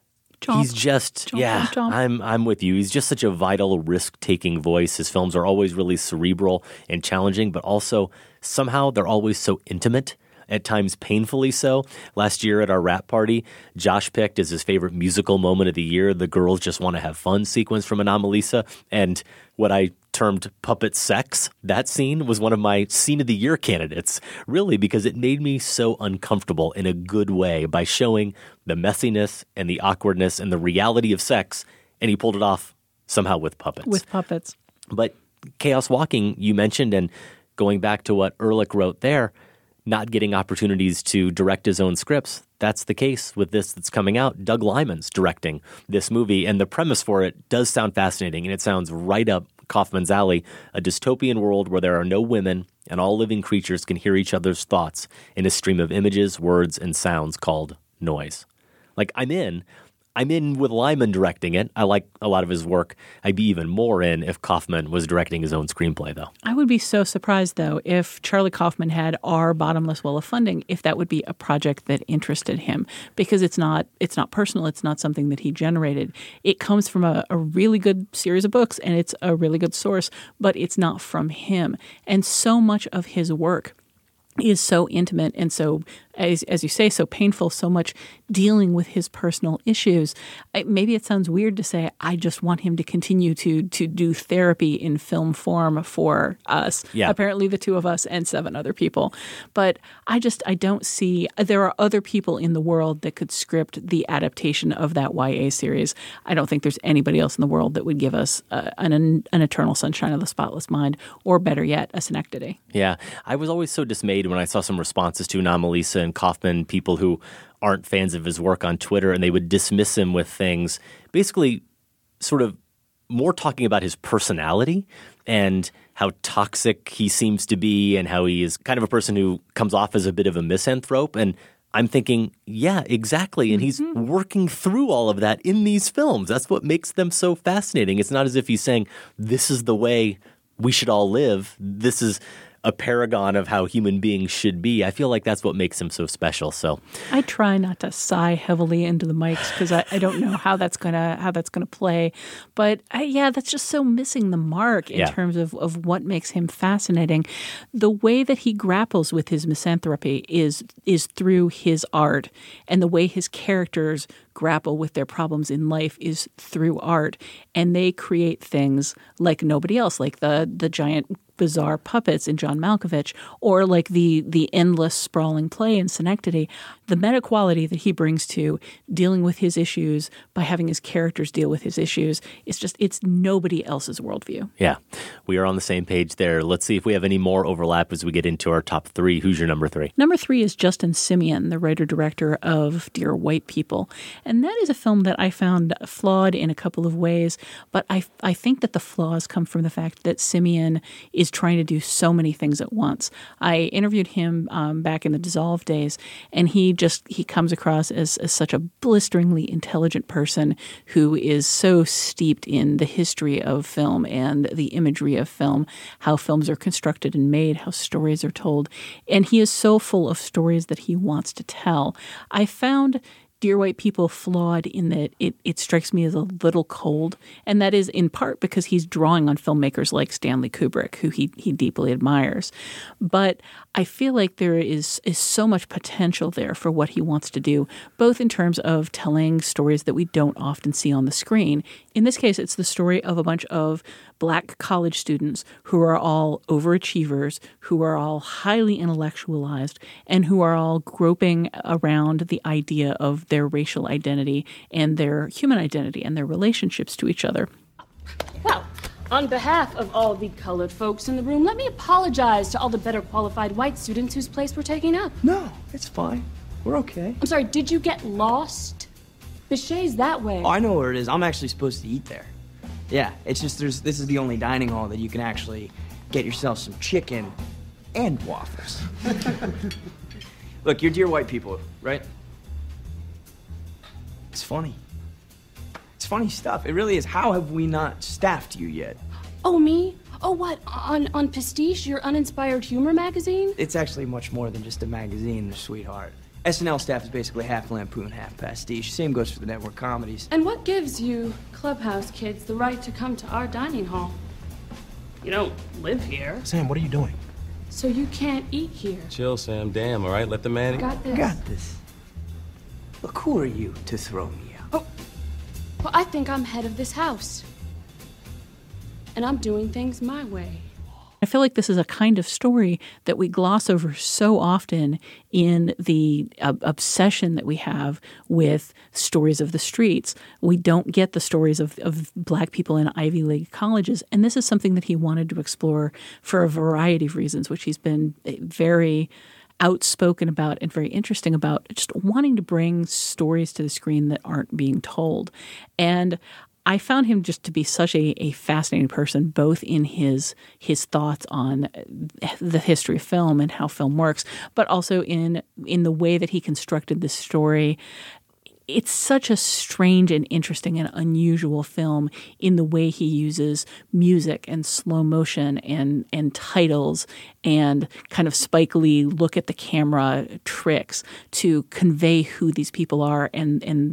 He's just, I'm with you. He's just such a vital, risk-taking voice. His films are always really cerebral and challenging, but also somehow they're always so intimate, at times painfully so. Last year at our rap party, Josh picked as his favorite musical moment of the year the Girls Just Want to Have Fun sequence from Anomalisa, and what I termed puppet sex. That scene was one of my scene of the year candidates, really, because it made me so uncomfortable in a good way by showing the messiness and the awkwardness and the reality of sex, and he pulled it off somehow with puppets. With puppets. But Chaos Walking, you mentioned, and going back to what Ehrlich wrote there, not getting opportunities to direct his own scripts. That's the case with this that's coming out. Doug Liman's directing this movie, and the premise for it does sound fascinating, and it sounds right up Kaufman's alley, a dystopian world where there are no women and all living creatures can hear each other's thoughts in a stream of images, words, and sounds called noise. Like, I'm in with Liman directing it. I like a lot of his work. I'd be even more in if Kaufman was directing his own screenplay, though. I would be so surprised, though, if Charlie Kaufman had our bottomless well of funding, if that would be a project that interested him, because it's not personal. It's not something that he generated. It comes from a really good series of books, and it's a really good source, but it's not from him. And so much of his work is so intimate and so as you say, so painful, so much dealing with his personal issues. Maybe it sounds weird to say, I just want him to continue to do therapy in film form for us. Yeah. Apparently the two of us and 7 other people. But I don't see – there are other people in the world that could script the adaptation of that YA series. I don't think there's anybody else in the world that would give us an Eternal Sunshine of the Spotless Mind, or better yet, a Synecdoche. Yeah. I was always so dismayed when I saw some responses to Anomalisa and Kaufman, people who aren't fans of his work on Twitter, and they would dismiss him with things basically sort of more talking about his personality and how toxic he seems to be and how he is kind of a person who comes off as a bit of a misanthrope. And I'm thinking, yeah, exactly. And he's working through all of that in these films. That's what makes them so fascinating. It's not as if he's saying, this is the way we should all live. This is a paragon of how human beings should be. I feel like that's what makes him so special. So I try not to sigh heavily into the mics because I don't know how that's gonna play. But that's just so missing the mark in terms of what makes him fascinating. The way that he grapples with his misanthropy is through his art, and the way his characters grapple with their problems in life is through art, and they create things like nobody else, like the giant bizarre puppets in John Malkovich, or like the endless sprawling play in Synecdoche. The meta quality that he brings to dealing with his issues by having his characters deal with his issues, it's nobody else's worldview. Yeah, we are on the same page there. Let's see if we have any more overlap as we get into our top 3. Who's your number 3? Number 3 is Justin Simien, the writer-director of Dear White People. And that is a film that I found flawed in a couple of ways, but I think that the flaws come from the fact that Simien is trying to do so many things at once. I interviewed him back in the Dissolve days, and he comes across as such a blisteringly intelligent person who is so steeped in the history of film and the imagery of film, how films are constructed and made, how stories are told. And he is so full of stories that he wants to tell. I found Dear White People flawed in that it strikes me as a little cold, and that is in part because he's drawing on filmmakers like Stanley Kubrick, who he deeply admires. But I feel like there is so much potential there for what he wants to do, both in terms of telling stories that we don't often see on the screen. In this case, it's the story of a bunch of Black college students who are all overachievers, who are all highly intellectualized, and who are all groping around the idea of their racial identity and their human identity and their relationships to each other. Well, on behalf of all the colored folks in the room, let me apologize to all the better qualified white students whose place we're taking up. No, it's fine. We're okay. I'm sorry, did you get lost? Bichet's that way. Oh, I know where it is. I'm actually supposed to eat there. Yeah, it's just this is the only dining hall that you can actually get yourself some chicken and waffles. Look, you're Dear White People, right? It's funny. It's funny stuff. It really is. How have we not staffed you yet? Oh, me? Oh, what? On Pastiche, your uninspired humor magazine? It's actually much more than just a magazine, sweetheart. SNL staff is basically half Lampoon, half Pastiche. Same goes for the network comedies. And what gives you Clubhouse kids the right to come to our dining hall? You don't live here. Sam, what are you doing? So you can't eat here. Chill, Sam. Damn, all right? Let the man eat. Got this. Got this. Look, who are you to throw me out? Oh, well, I think I'm head of this house. And I'm doing things my way. I feel like this is a kind of story that we gloss over so often in the obsession that we have with stories of the streets. We don't get the stories of Black people in Ivy League colleges. And this is something that he wanted to explore for a variety of reasons, which he's been very outspoken about and very interesting about, just wanting to bring stories to the screen that aren't being told. And I found him just to be such a fascinating person, both in his thoughts on the history of film and how film works, but also in the way that he constructed this story. It's such a strange and interesting and unusual film in the way he uses music and slow motion and titles and kind of Spike Lee look at the camera tricks to convey who these people are and the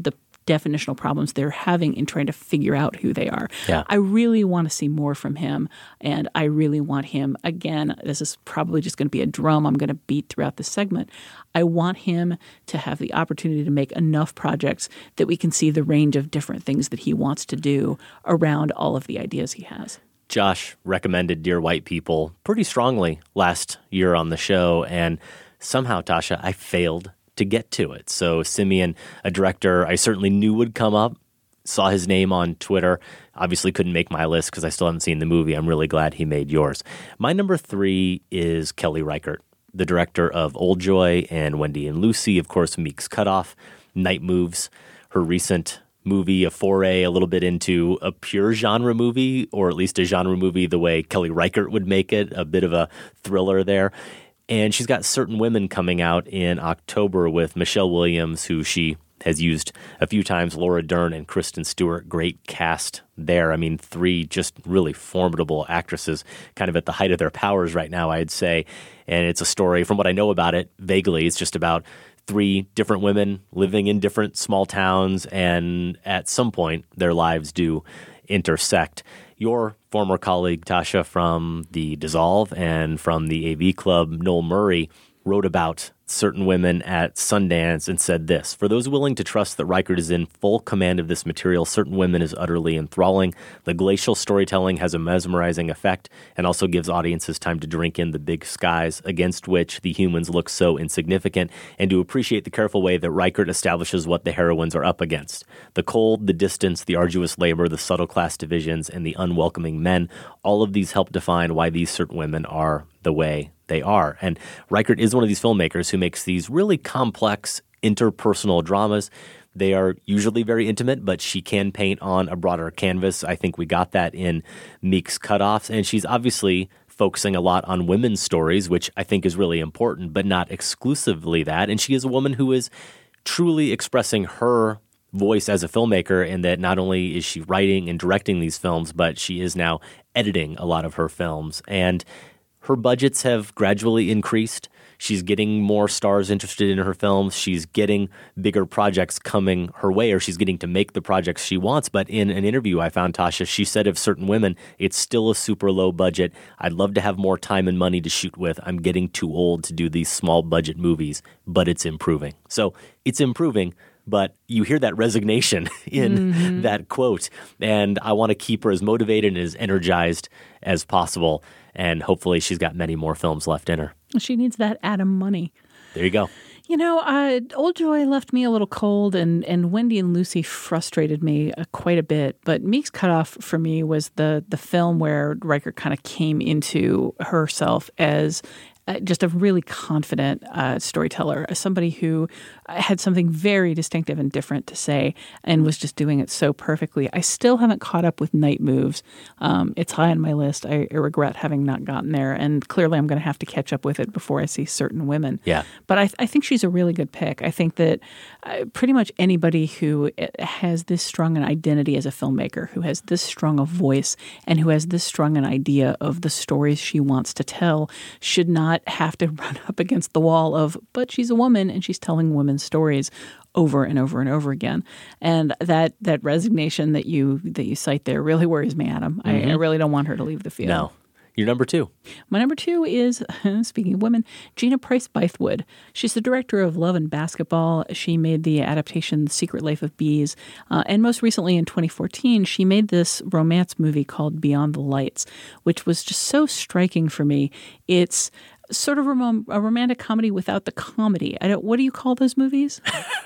definitional problems they're having in trying to figure out who they are. Yeah. I really want to see more from him, and I really want him, again, this is probably just going to be a drum I'm going to beat throughout the segment. I want him to have the opportunity to make enough projects that we can see the range of different things that he wants to do around all of the ideas he has. Josh recommended Dear White People pretty strongly last year on the show, and somehow, Tasha, I failed to get to it. So Simeon, a director I certainly knew would come up, saw his name on Twitter, obviously couldn't make my list because I still haven't seen the movie. I'm really glad he made yours. My number 3 is Kelly Reichardt, the director of Oldjoy and Wendy and Lucy, of course, Meek's Cutoff, Night Moves, her recent movie, a foray a little bit into a pure genre movie, or at least a genre movie the way Kelly Reichardt would make it, a bit of a thriller there. And she's got Certain Women coming out in October with Michelle Williams, who she has used a few times, Laura Dern and Kristen Stewart. Great cast there. I mean, 3 just really formidable actresses kind of at the height of their powers right now, I'd say. And it's a story, from what I know about it, vaguely, it's just about 3 different women living in different small towns, and at some point their lives do intersect. Your former colleague, Tasha, from The Dissolve and from the AV Club, Noel Murray, wrote about Certain Women at Sundance and said this: "For those willing to trust that Reichardt is in full command of this material, Certain Women is utterly enthralling. The glacial storytelling has a mesmerizing effect and also gives audiences time to drink in the big skies against which the humans look so insignificant, and to appreciate the careful way that Reichardt establishes what the heroines are up against. The cold, the distance, the arduous labor, the subtle class divisions, and the unwelcoming men, all of these help define why these certain women are the way they are." And Reichardt is one of these filmmakers who makes these really complex interpersonal dramas. They are usually very intimate, but she can paint on a broader canvas. I think we got that in Meek's Cutoffs. And she's obviously focusing a lot on women's stories, which I think is really important, but not exclusively that. And she is a woman who is truly expressing her voice as a filmmaker, in that not only is she writing and directing these films, but she is now editing a lot of her films. And her budgets have gradually increased. She's getting more stars interested in her films. She's getting bigger projects coming her way, or she's getting to make the projects she wants. But in an interview I found, Tasha, she said of Certain Women, it's still a super low budget. I'd love to have more time and money to shoot with. I'm getting too old to do these small budget movies, but it's improving. So it's improving, but you hear that resignation in that quote. And I want to keep her as motivated and as energized as possible. And hopefully she's got many more films left in her. She needs that Adam money. There you go. You know, Oldjoy left me a little cold, and Wendy and Lucy frustrated me quite a bit. But Meek's Cutoff for me was the film where Reichardt kind of came into herself as just a really confident storyteller, somebody who had something very distinctive and different to say and was just doing it so perfectly. I still haven't caught up with Night Moves. It's high on my list. I regret having not gotten there, and clearly I'm going to have to catch up with it before I see Certain Women. Yeah. But I think she's a really good pick. I think that pretty much anybody who has this strong an identity as a filmmaker, who has this strong a voice, and who has this strong an idea of the stories she wants to tell should not have to run up against the wall of, but she's a woman and she's telling women's stories over and over and over again. And that resignation that you cite there really worries me, Adam. I really don't want her to leave the field. No. Your number 2. My number 2 is, speaking of women, Gina Pryce Bythewood. She's the director of Love and Basketball. She made the adaptation Secret Life of Bees. And most recently in 2014, she made this romance movie called Beyond the Lights, which was just so striking for me. It's sort of a romantic comedy without the comedy. What do you call those movies?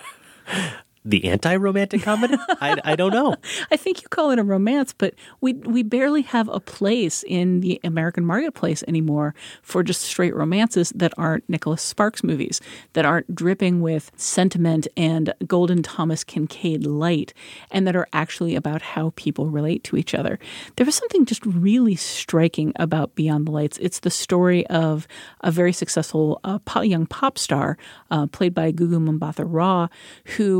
The anti-romantic comedy? I don't know. I think you call it a romance, but we barely have a place in the American marketplace anymore for just straight romances that aren't Nicholas Sparks movies, that aren't dripping with sentiment and Golden Thomas Kincaid light, and that are actually about how people relate to each other. There was something just really striking about Beyond the Lights. It's the story of a very successful young pop star played by Gugu Mbatha-Raw, who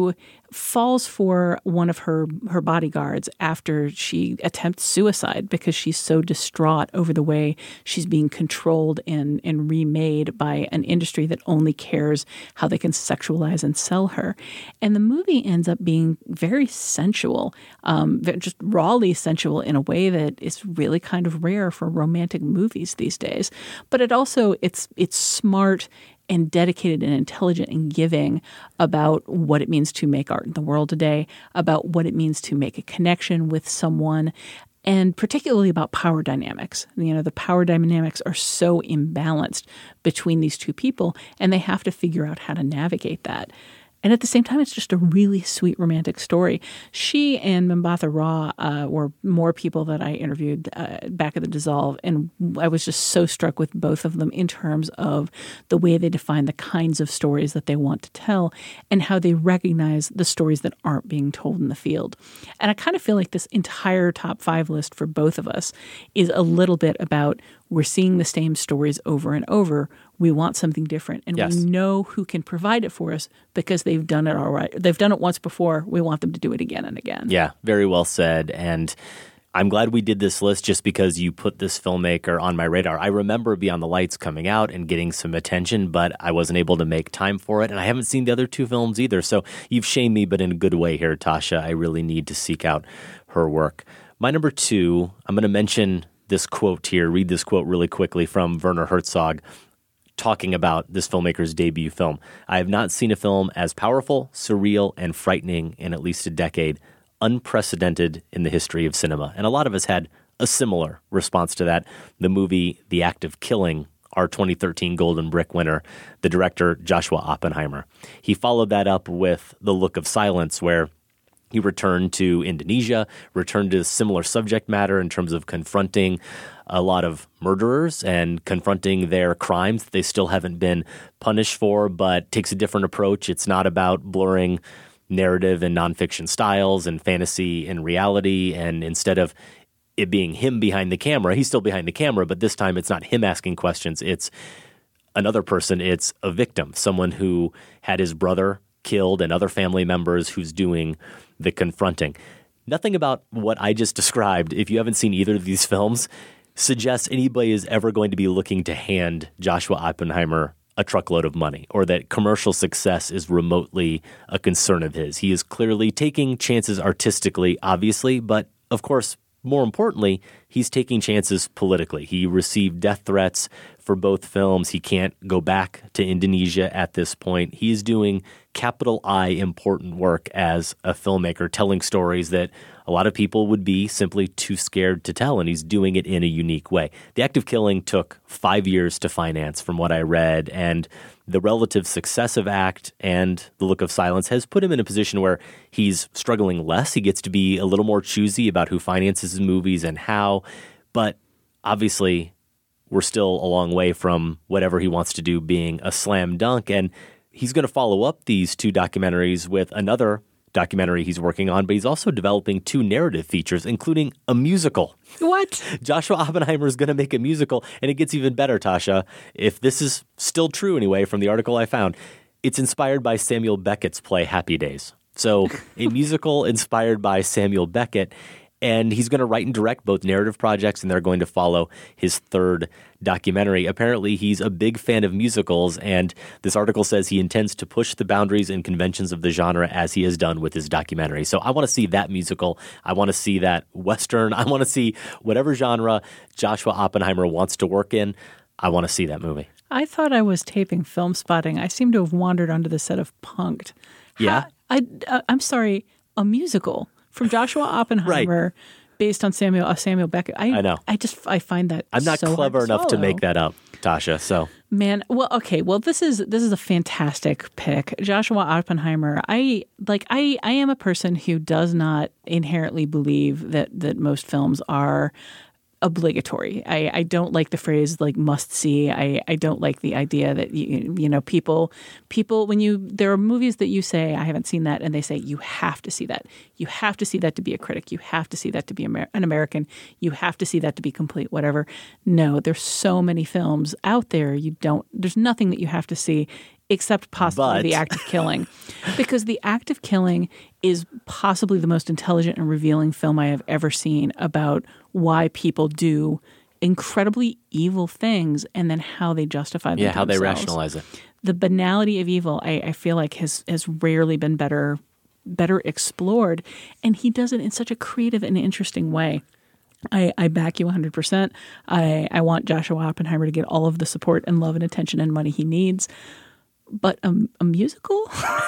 falls for one of her bodyguards after she attempts suicide because she's so distraught over the way she's being controlled and remade by an industry that only cares how they can sexualize and sell her. And the movie ends up being very sensual, just rawly sensual in a way that is really kind of rare for romantic movies these days. But it's smart and dedicated and intelligent and giving about what it means to make art in the world today, about what it means to make a connection with someone, and particularly about power dynamics. The power dynamics are so imbalanced between these two people, and they have to figure out how to navigate that. And at the same time, it's just a really sweet romantic story. She and Membatha Raw were more people that I interviewed back at the Dissolve, and I was just so struck with both of them in terms of the way they define the kinds of stories that they want to tell and how they recognize the stories that aren't being told in the field. And I kind of feel like this entire top 5 list for both of us is a little bit about we're seeing the same stories over and over. We want something different, and we know who can provide it for us because they've done it all right. They've done it once before. We want them to do it again and again. Yeah, very well said. And I'm glad we did this list just because you put this filmmaker on my radar. I remember Beyond the Lights coming out and getting some attention, but I wasn't able to make time for it. And I haven't seen the other 2 films either. So you've shamed me, but in a good way here, Tasha. I really need to seek out her work. My number 2, I'm going to mention this quote here, read this quote really quickly from Werner Herzog, talking about this filmmaker's debut film. I have not seen a film as powerful, surreal, and frightening in at least a decade, unprecedented in the history of cinema. And a lot of us had a similar response to that. The movie The Act of Killing, our 2013 Golden Brick winner, the director Joshua Oppenheimer. He followed that up with The Look of Silence, where he returned to Indonesia, returned to similar subject matter in terms of confronting a lot of murderers and confronting their crimes that they still haven't been punished for, but takes a different approach. It's not about blurring narrative and nonfiction styles and fantasy and reality, and instead of it being him behind the camera, he's still behind the camera, but this time it's not him asking questions. It's another person. It's a victim, someone who had his brother killed and other family members who's doing the confronting. Nothing about what I just described, if you haven't seen either of these films, suggests anybody is ever going to be looking to hand Joshua Oppenheimer a truckload of money or that commercial success is remotely a concern of his. He is clearly taking chances artistically, obviously, but of course, more importantly, he's taking chances politically. He received death threats for both films. He can't go back to Indonesia at this point. He's doing capital I important work as a filmmaker, telling stories that a lot of people would be simply too scared to tell, and he's doing it in a unique way. The Act of Killing took 5 years to finance, from what I read, and the relative success of Act and The Look of Silence has put him in a position where he's struggling less. He gets to be a little more choosy about who finances his movies and how, but obviously we're still a long way from whatever he wants to do being a slam dunk, and he's going to follow up these 2 documentaries with another documentary he's working on, but he's also developing 2 narrative features, including a musical. What? Joshua Oppenheimer is going to make a musical, and it gets even better, Tasha. If this is still true anyway from the article I found, it's inspired by Samuel Beckett's play Happy Days. So a musical inspired by Samuel Beckett, and he's going to write and direct both narrative projects, and they're going to follow his 3rd documentary. Apparently, he's a big fan of musicals, and this article says he intends to push the boundaries and conventions of the genre as he has done with his documentary. So I want to see that musical. I want to see that Western. I want to see whatever genre Joshua Oppenheimer wants to work in. I want to see that movie. I thought I was taping Film Spotting. I seem to have wandered onto the set of Punk'd. Yeah? I'm sorry, a musical from Joshua Oppenheimer, right, based on Samuel Beckett. I know. I find that I'm not so clever enough to make that up, Tasha. So man, well, okay, well, this is a fantastic pick, Joshua Oppenheimer. I am a person who does not inherently believe that most films are obligatory. I don't like the phrase like must see. I don't like the idea that you know people when there are movies that you say I haven't seen that, and they say you have to see that. You have to see that to be a critic. You have to see that to be an American. You have to see that to be complete. Whatever. No, there's so many films out there. There's nothing that you have to see. except possibly the act of killing. Because the act of killing is possibly the most intelligent and revealing film I have ever seen about why people do incredibly evil things and then how they justify them. Yeah, how they themselves. rationalize it. The banality of evil, I feel like, has rarely been better explored, and he does it in such a creative and interesting way. I back you 100%. I want Joshua Oppenheimer to get all of the support and love and attention and money he needs. But a musical?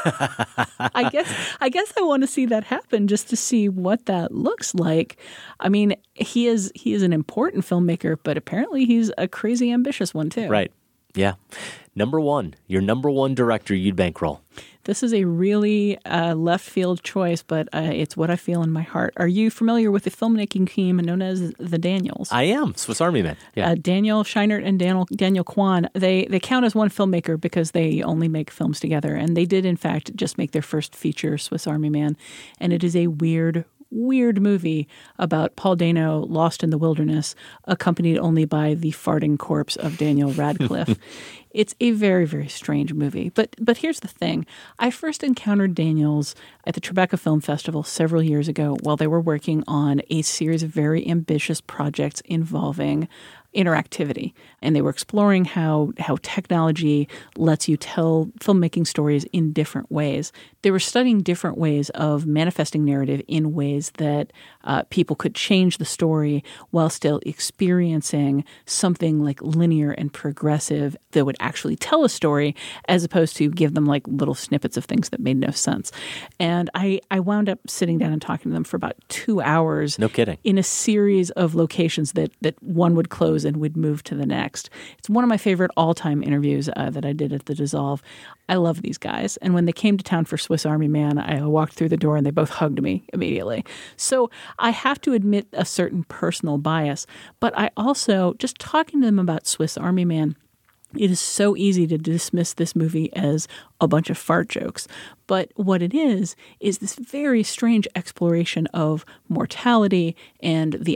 I guess I want to see that happen just to see what that looks like. I mean, he is an important filmmaker, but apparently he's a crazy ambitious one too. Right. Yeah. Number one, your number one director you'd bankroll. This is a really left field choice, but it's what I feel in my heart. Are you familiar with the filmmaking team known as the Daniels? I am. Swiss Army Man. Yeah. Daniel Scheinert and Daniel Kwan, they count as one filmmaker because they only make films together. And they did, in fact, just make their first feature, Swiss Army Man. And it is a weird movie about Paul Dano lost in the wilderness, accompanied only by the farting corpse of Daniel Radcliffe. It's a very, very strange movie. But here's the thing. I first encountered Daniels at the Tribeca Film Festival several years ago while they were working on a series of very ambitious projects involving interactivity. And they were exploring how technology lets you tell filmmaking stories in different ways. They were studying different ways of manifesting narrative in ways that people could change the story while still experiencing something like linear and progressive that would actually tell a story, as opposed to give them like little snippets of things that made no sense. And I wound up sitting down and talking to them for about 2 hours. No kidding. In a series of locations that one would close and would move to the next. It's one of my favorite all-time interviews that I did at the Dissolve. I love these guys. And when they came to town for Swiss Army Man, I walked through the door and they both hugged me immediately. So I have to admit a certain personal bias. But I also, just talking to them about Swiss Army Man, it is so easy to dismiss this movie as a bunch of fart jokes. But what it is this very strange exploration of mortality and the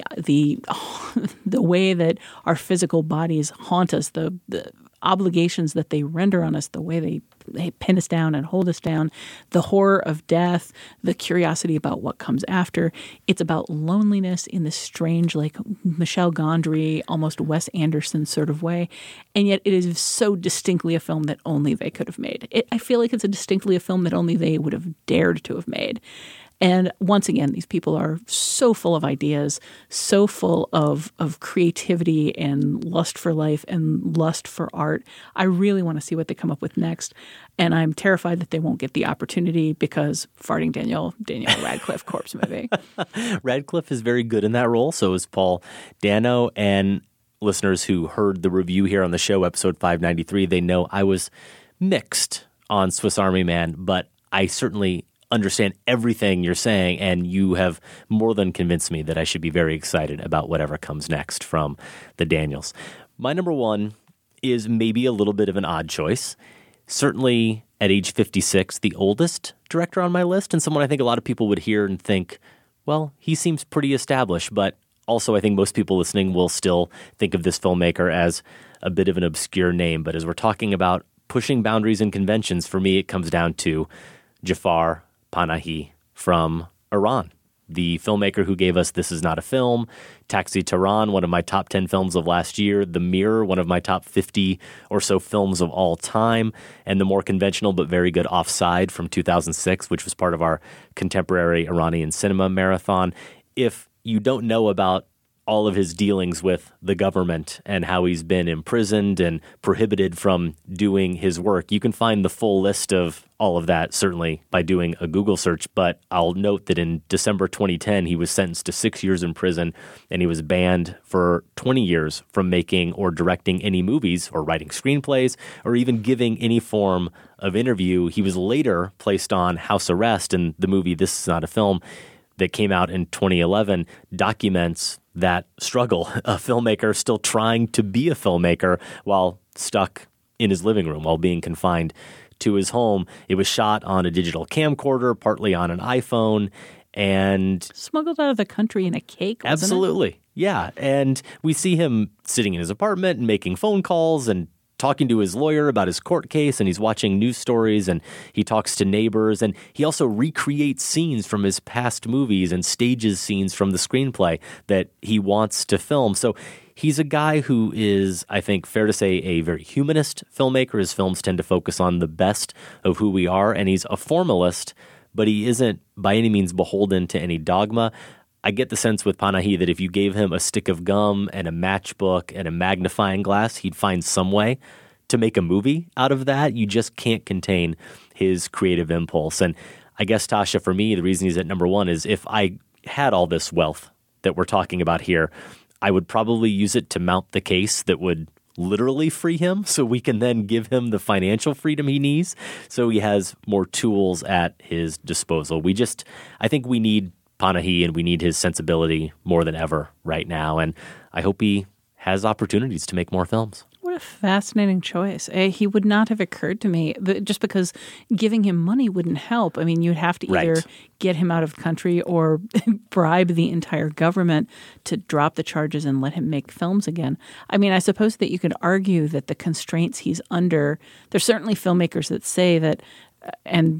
way that our physical bodies haunt us, the obligations that they render on us, the way they pin us down and hold us down, the horror of death, the curiosity about what comes after. It's about loneliness in this strange, like Michel Gondry, almost Wes Anderson sort of way. And yet it is so distinctly a film that only they could have made. I feel like it's distinctly a film that only they would have dared to have made. And once again, these people are so full of ideas, so full of creativity and lust for life and lust for art. I really want to see what they come up with next. And I'm terrified that they won't get the opportunity because farting Daniel Radcliffe corpse movie. Radcliffe is very good in that role. So is Paul Dano. And listeners who heard the review here on the show, episode 593, they know I was mixed on Swiss Army Man, but I certainly understand everything you're saying, and you have more than convinced me that I should be very excited about whatever comes next from the Daniels. My number one is maybe a little bit of an odd choice. Certainly at age 56, the oldest director on my list, and someone I think a lot of people would hear and think, well, he seems pretty established, but also I think most people listening will still think of this filmmaker as a bit of an obscure name. But as we're talking about pushing boundaries and conventions, for me it comes down to Jafar Panahi from Iran, the filmmaker who gave us This Is Not a Film, Taxi Tehran, one of my top 10 films of last year, The Mirror, one of my top 50 or so films of all time, and the more conventional but very good Offside from 2006, which was part of our contemporary Iranian cinema marathon. If you don't know about all of his dealings with the government and how he's been imprisoned and prohibited from doing his work, you can find the full list of all of that, certainly, by doing a Google search. But I'll note that in December 2010, he was sentenced to 6 years in prison, and he was banned for 20 years from making or directing any movies or writing screenplays or even giving any form of interview. He was later placed on house arrest, and the movie This Is Not a Film that came out in 2011 documents that struggle, a filmmaker still trying to be a filmmaker while stuck in his living room, while being confined to his home. It was shot on a digital camcorder, partly on an iPhone, and smuggled out of the country in a cake, wasn't absolutely. It? Yeah. And we see him sitting in his apartment and making phone calls and talking to his lawyer about his court case, and he's watching news stories, and he talks to neighbors, and he also recreates scenes from his past movies and stages scenes from the screenplay that he wants to film. So he's a guy who is, I think, fair to say, a very humanist filmmaker. His films tend to focus on the best of who we are, and he's a formalist, but he isn't by any means beholden to any dogma. I get the sense with Panahi that if you gave him a stick of gum and a matchbook and a magnifying glass, he'd find some way to make a movie out of that. You just can't contain his creative impulse. And I guess, Tasha, for me, the reason he's at number one is if I had all this wealth that we're talking about here, I would probably use it to mount the case that would literally free him so we can then give him the financial freedom he needs so he has more tools at his disposal. I think we need Panahi, and we need his sensibility more than ever right now. And I hope he has opportunities to make more films. What a fascinating choice. He would not have occurred to me just because giving him money wouldn't help. I mean, you'd have to either get him out of the country or bribe the entire government to drop the charges and let him make films again. I mean, I suppose that you could argue that the constraints he's under, there's certainly filmmakers that say that, and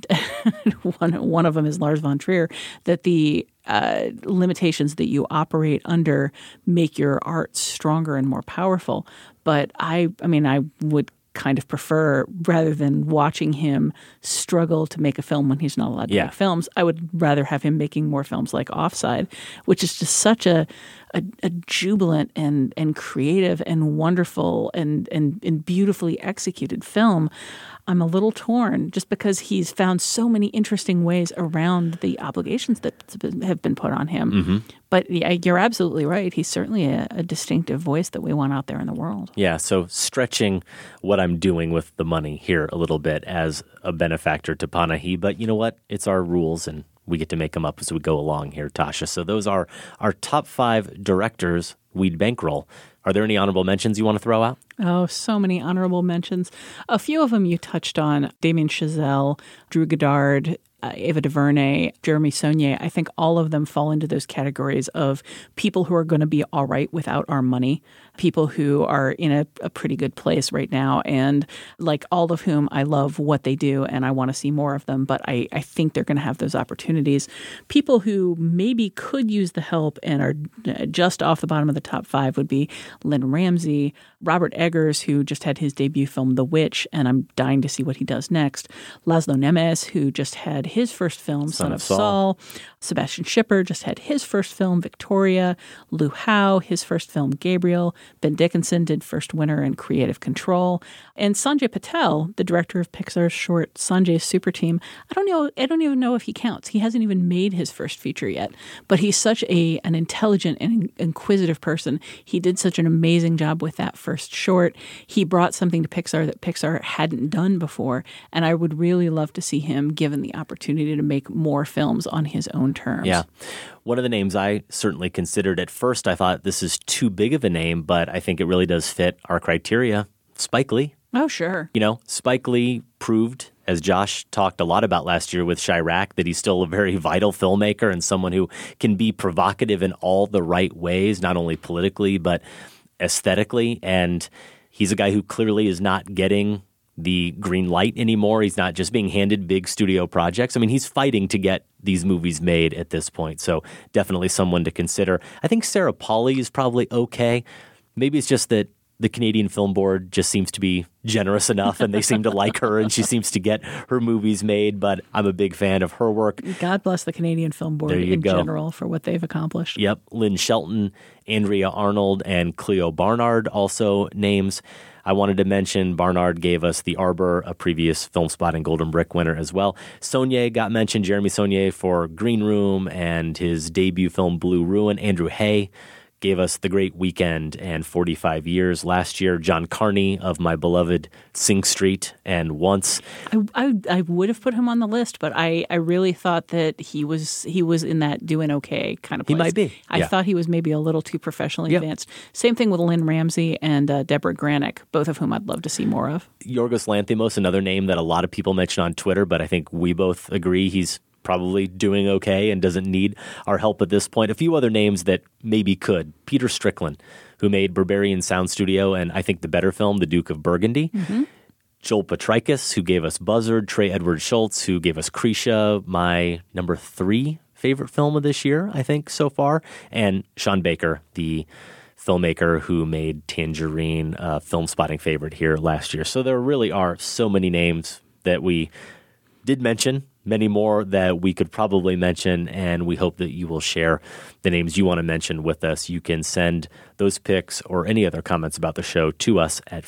one of them is Lars von Trier, that the limitations that you operate under make your art stronger and more powerful. But I would kind of prefer, rather than watching him struggle to make a film when he's not allowed to make films, I would rather have him making more films like Offside, which is just such a jubilant and creative and wonderful and beautifully executed film. I'm a little torn just because he's found so many interesting ways around the obligations that have been put on him. Mm-hmm. But you're absolutely right. He's certainly a distinctive voice that we want out there in the world. Yeah, so stretching what I'm doing with the money here a little bit as a benefactor to Panahi. But you know what? It's our rules, and we get to make them up as we go along here, Tasha. So those are our top 5 directors we'd bankroll. Are there any honorable mentions you want to throw out? Oh, so many honorable mentions. A few of them you touched on. Damien Chazelle, Drew Goddard, Ava DuVernay, Jeremy Saulnier. I think all of them fall into those categories of people who are going to be all right without our money, people who are in a pretty good place right now, and like all of whom I love what they do and I want to see more of them, but I think they're going to have those opportunities. People who maybe could use the help and are just off the bottom of the top 5 would be Lynn Ramsey, Robert Eggers, who just had his debut film The Witch, and I'm dying to see what he does next, Laszlo Nemes, who just had his first film, Son of Saul. Sebastian Schipper just had his first film, Victoria. Lou Howe, his first film, Gabriel. Ben Dickinson did First Winter and Creative Control. And Sanjay Patel, the director of Pixar's short Sanjay's Super Team, I don't even know if he counts. He hasn't even made his first feature yet. But he's such an intelligent and inquisitive person. He did such an amazing job with that first short. He brought something to Pixar that Pixar hadn't done before. And I would really love to see him given the opportunity to make more films on his own terms. Yeah. One of the names I certainly considered at first, I thought this is too big of a name, but I think it really does fit our criteria. Spike Lee. Oh, sure. You know, Spike Lee proved, as Josh talked a lot about last year with Chirac, that he's still a very vital filmmaker and someone who can be provocative in all the right ways, not only politically, but aesthetically. And he's a guy who clearly is not getting the green light anymore. He's not just being handed big studio projects. I mean, he's fighting to get these movies made at this point. So definitely someone to consider. I think Sarah Polley is probably okay. Maybe it's just that the Canadian Film Board just seems to be generous enough and they seem to like her and she seems to get her movies made, but I'm a big fan of her work. God bless the Canadian Film Board in general for what they've accomplished. Yep. Lynn Shelton, Andrea Arnold, and Cleo Barnard also names. I wanted to mention Barnard gave us The Arbor, a previous Film Spotting Golden Brick winner as well. Saulnier got mentioned, Jeremy Saulnier for Green Room and his debut film Blue Ruin. Andrew Hay gave us The Great Weekend and 45 Years last year. John Carney of my beloved Sing Street and Once. I would have put him on the list, but I really thought that he was in that doing okay kind of place. He might be. I thought he was maybe a little too professionally advanced. Same thing with Lynn Ramsey and Deborah Granick, both of whom I'd love to see more of. Yorgos Lanthimos, another name that a lot of people mention on Twitter, but I think we both agree he's probably doing okay and doesn't need our help at this point. A few other names that maybe could. Peter Strickland, who made Berberian Sound Studio and I think the better film, The Duke of Burgundy. Mm-hmm. Joel Petrikis, who gave us Buzzard. Trey Edward Schultz, who gave us Krisha, my number 3 favorite film of this year, I think, so far. And Sean Baker, the filmmaker who made Tangerine a Film Spotting favorite here last year. So there really are so many names that we did mention, many more that we could probably mention, and we hope that you will share the names you want to mention with us. You can send those pics or any other comments about the show to us at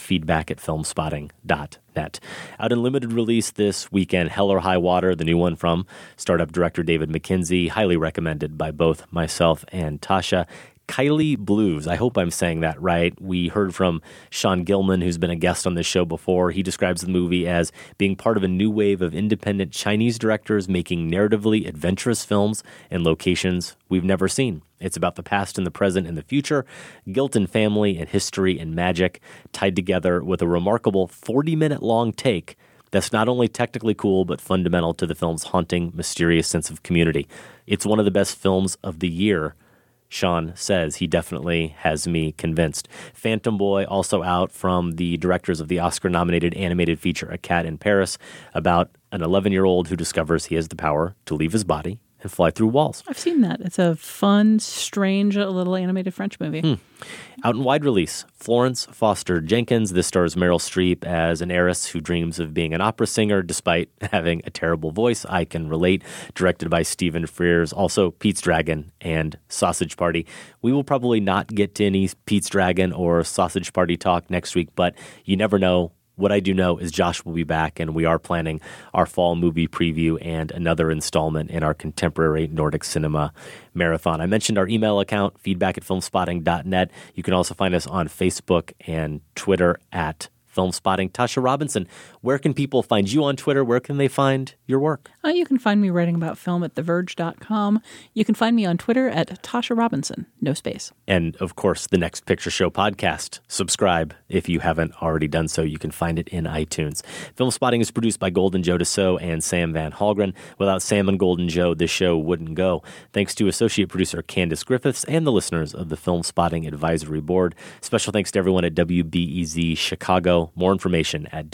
feedback@filmspotting.net. Out in limited release this weekend, Hell or High Water, the new one from startup director David Mackenzie, highly recommended by both myself and Tasha. Kylie Blues. I hope I'm saying that right. We heard from Sean Gilman, who's been a guest on this show before. He describes the movie as being part of a new wave of independent Chinese directors making narratively adventurous films in locations we've never seen. It's about the past and the present and the future, guilt and family and history and magic tied together with a remarkable 40-minute long take that's not only technically cool, but fundamental to the film's haunting, mysterious sense of community. It's one of the best films of the year. Sean says he definitely has me convinced. Phantom Boy, also out from the directors of the Oscar-nominated animated feature A Cat in Paris, about an 11-year-old who discovers he has the power to leave his body and fly through walls. I've seen that. It's a fun, strange, little animated French movie. Out in wide release, Florence Foster Jenkins. This stars Meryl Streep as an heiress who dreams of being an opera singer despite having a terrible voice. I can relate. Directed by Stephen Frears. Also, Pete's Dragon and Sausage Party. We will probably not get to any Pete's Dragon or Sausage Party talk next week, but you never know. What I do know is Josh will be back, and we are planning our fall movie preview and another installment in our contemporary Nordic cinema marathon. I mentioned our email account, feedback@filmspotting.net. You can also find us on Facebook and Twitter at Filmspotting. Tasha Robinson, where can people find you on Twitter? Where can they find your work? You can find me writing about film at TheVerge.com. You can find me on Twitter at Tasha Robinson, no space. And, of course, the Next Picture Show podcast. Subscribe if you haven't already done so. You can find it in iTunes. Film Spotting is produced by Golden Joe Dassault and Sam Van Halgren. Without Sam and Golden Joe, this show wouldn't go. Thanks to associate producer Candace Griffiths and the listeners of the Film Spotting Advisory Board. Special thanks to everyone at WBEZ Chicago. More information at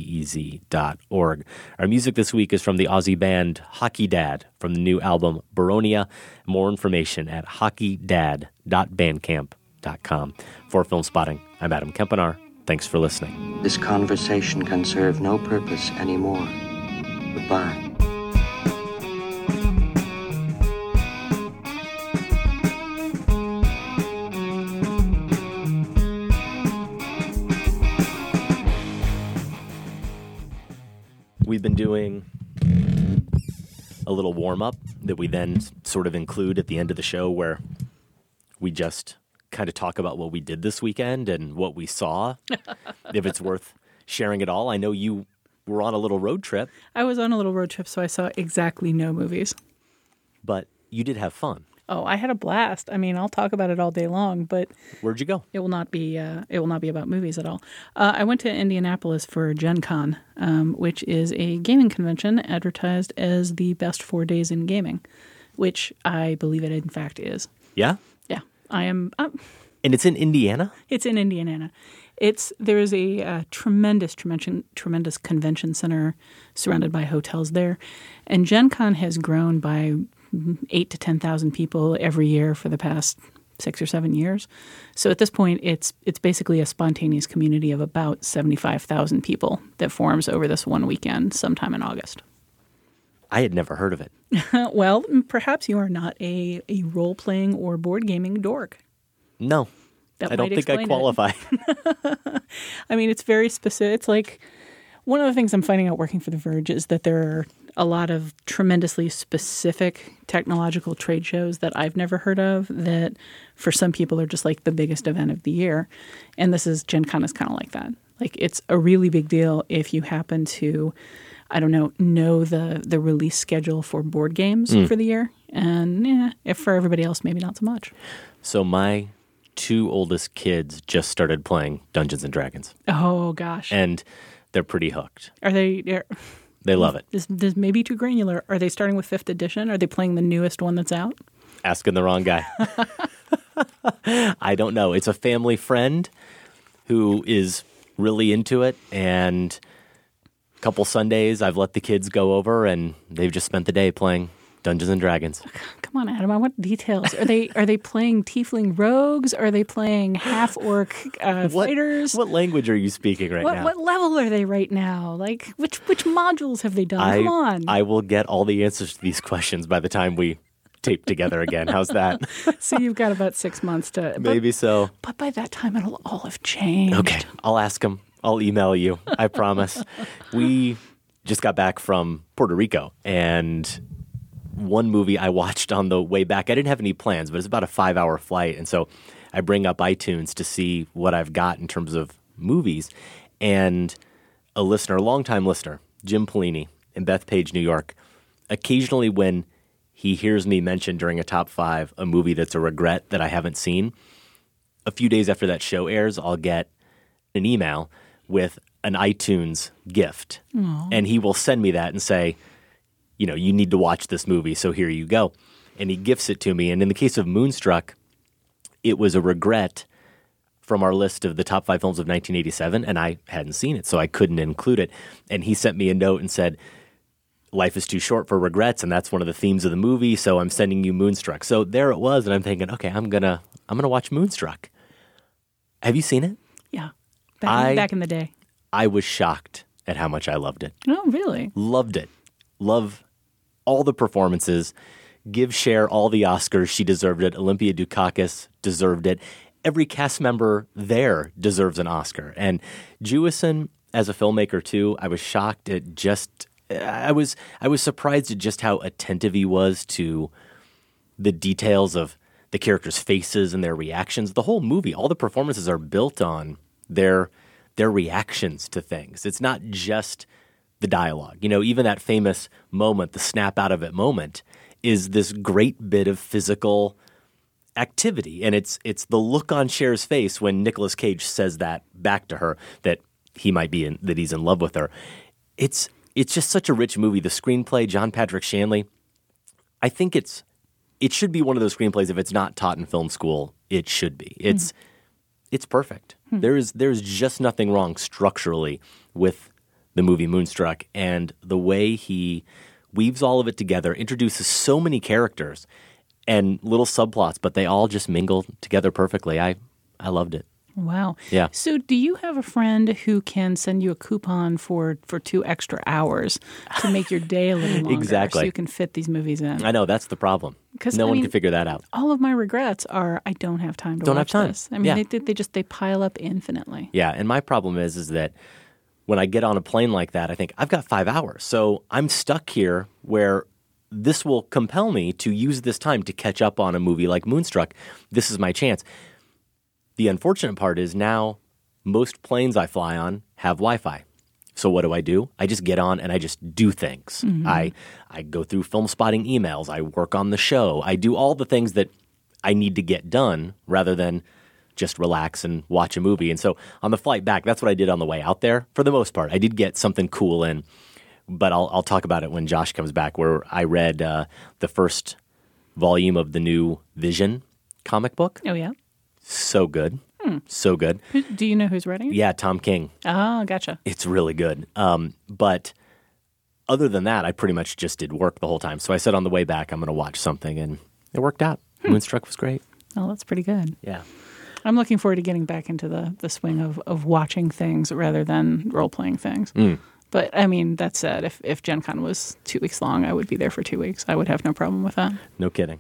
WBEZ.org. Our music this week is from the Aussie band Hockey Dad from the new album Baronia. More information at hockeydad.bandcamp.com. For Film Spotting, I'm Adam Kempenaar. Thanks for listening. This conversation can serve no purpose anymore. Goodbye. We've been doing a little warm-up that we then sort of include at the end of the show where we just kind of talk about what we did this weekend and what we saw, if it's worth sharing at all. I know you were on a little road trip. I was on a little road trip, so I saw exactly no movies. But you did have fun. Oh, I had a blast. I mean, I'll talk about it all day long, but where'd you go? It will not be about movies at all. I went to Indianapolis for Gen Con, which is a gaming convention advertised as the best 4 days in gaming, which I believe it in fact is. Yeah? Yeah. I am. And it's in Indiana? It's in Indiana. There is a tremendous convention center surrounded by hotels there, and Gen Con has grown by 8,000 to 10,000 people every year for the past 6 or 7 years. So at this point, it's basically a spontaneous community of about 75,000 people that forms over this one weekend sometime in August. I had never heard of it. Well, perhaps you are not a role-playing or board gaming dork. No, I don't think I qualify. I mean, it's very specific. It's like one of the things I'm finding out working for The Verge is that there are a lot of tremendously specific technological trade shows that I've never heard of that for some people are just like the biggest event of the year. And Gen Con is kind of like that. Like, it's a really big deal if you happen to, I don't know the release schedule for board games for the year. And if for everybody else, maybe not so much. So my 2 oldest kids just started playing Dungeons & Dragons. Oh, gosh. And they're pretty hooked. Are they... They love it. This may be too granular. Are they starting with 5th edition? Are they playing the newest one that's out? Asking the wrong guy. I don't know. It's a family friend who is really into it, and a couple Sundays I've let the kids go over, and they've just spent the day playing Dungeons and Dragons. Come on, Adam. I want details. Are they playing tiefling rogues? Are they playing half orc fighters? What language are you speaking now? What level are they right now? Like which modules have they done? Come on. I will get all the answers to these questions by the time we tape together again. How's that? So you've got about 6 months to. Maybe so. But by that time, it'll all have changed. Okay, I'll ask them. I'll email you. I promise. We just got back from Puerto Rico, and one movie I watched on the way back, I didn't have any plans, but it's about a 5-hour flight. And so I bring up iTunes to see what I've got in terms of movies. And a longtime listener, Jim Polini in Bethpage, New York, occasionally when he hears me mention during a top 5 a movie that's a regret that I haven't seen, a few days after that show airs, I'll get an email with an iTunes gift. Aww. And he will send me that and say, you need to watch this movie, so here you go. And he gifts it to me. And in the case of Moonstruck, it was a regret from our list of the top 5 films of 1987, and I hadn't seen it, so I couldn't include it. And he sent me a note and said, life is too short for regrets, and that's one of the themes of the movie, so I'm sending you Moonstruck. So there it was, and I'm thinking, okay, I'm gonna watch Moonstruck. Have you seen it? Yeah. Back in the day. I was shocked at how much I loved it. Oh, really? Loved it. Love all the performances. Give Cher all the Oscars. She deserved it. Olympia Dukakis deserved it. Every cast member there deserves an Oscar. And Jewison, as a filmmaker too, I was shocked at just... I was surprised at just how attentive he was to the details of the characters' faces and their reactions. The whole movie, all the performances are built on their reactions to things. It's not just the dialogue. Even that famous moment, the snap out of it moment, is this great bit of physical activity. And it's the look on Cher's face when Nicolas Cage says that back to her, that he's in love with her. It's just such a rich movie. The screenplay, John Patrick Shanley, I think it should be one of those screenplays. If it's not taught in film school, it should be. It's perfect. There's just nothing wrong structurally with the movie Moonstruck, and the way he weaves all of it together, introduces so many characters and little subplots, but they all just mingle together perfectly. I loved it. Wow. Yeah. So do you have a friend who can send you a coupon for 2 extra hours to make your day a little longer? Exactly. So you can fit these movies in? I know, that's the problem. No one can figure that out. All of my regrets are I don't have time to watch this. I mean, they pile up infinitely. Yeah, and my problem is that when I get on a plane like that, I think, I've got 5 hours. So I'm stuck here where this will compel me to use this time to catch up on a movie like Moonstruck. This is my chance. The unfortunate part is now most planes I fly on have Wi-Fi. So what do? I just get on and I just do things. Mm-hmm. I go through Film Spotting emails. I work on the show. I do all the things that I need to get done rather than just relax and watch a movie. And so on the flight back, that's what I did on the way out there. For the most part, I did get something cool in, but I'll talk about it when Josh comes back, where I read the first volume of the new Vision comic book. Oh, yeah? So good. So good. Do you know who's writing it? Yeah, Tom King. Oh, gotcha. It's really good. But other than that, I pretty much just did work the whole time. So I said on the way back, I'm going to watch something, and it worked out. Moonstruck was great. Oh, that's pretty good. Yeah. I'm looking forward to getting back into the swing of watching things rather than role-playing things. But, I mean, that said, if Gen Con was 2 weeks long, I would be there for 2 weeks. I would have no problem with that. No kidding.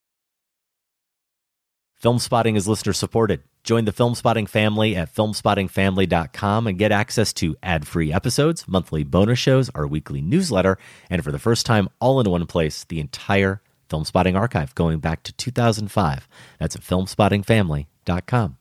Film Spotting is listener supported. Join the Film Spotting family at filmspottingfamily.com and get access to ad-free episodes, monthly bonus shows, our weekly newsletter, and for the first time, all in one place, the entire Film Spotting archive going back to 2005. That's at filmspottingfamily.com.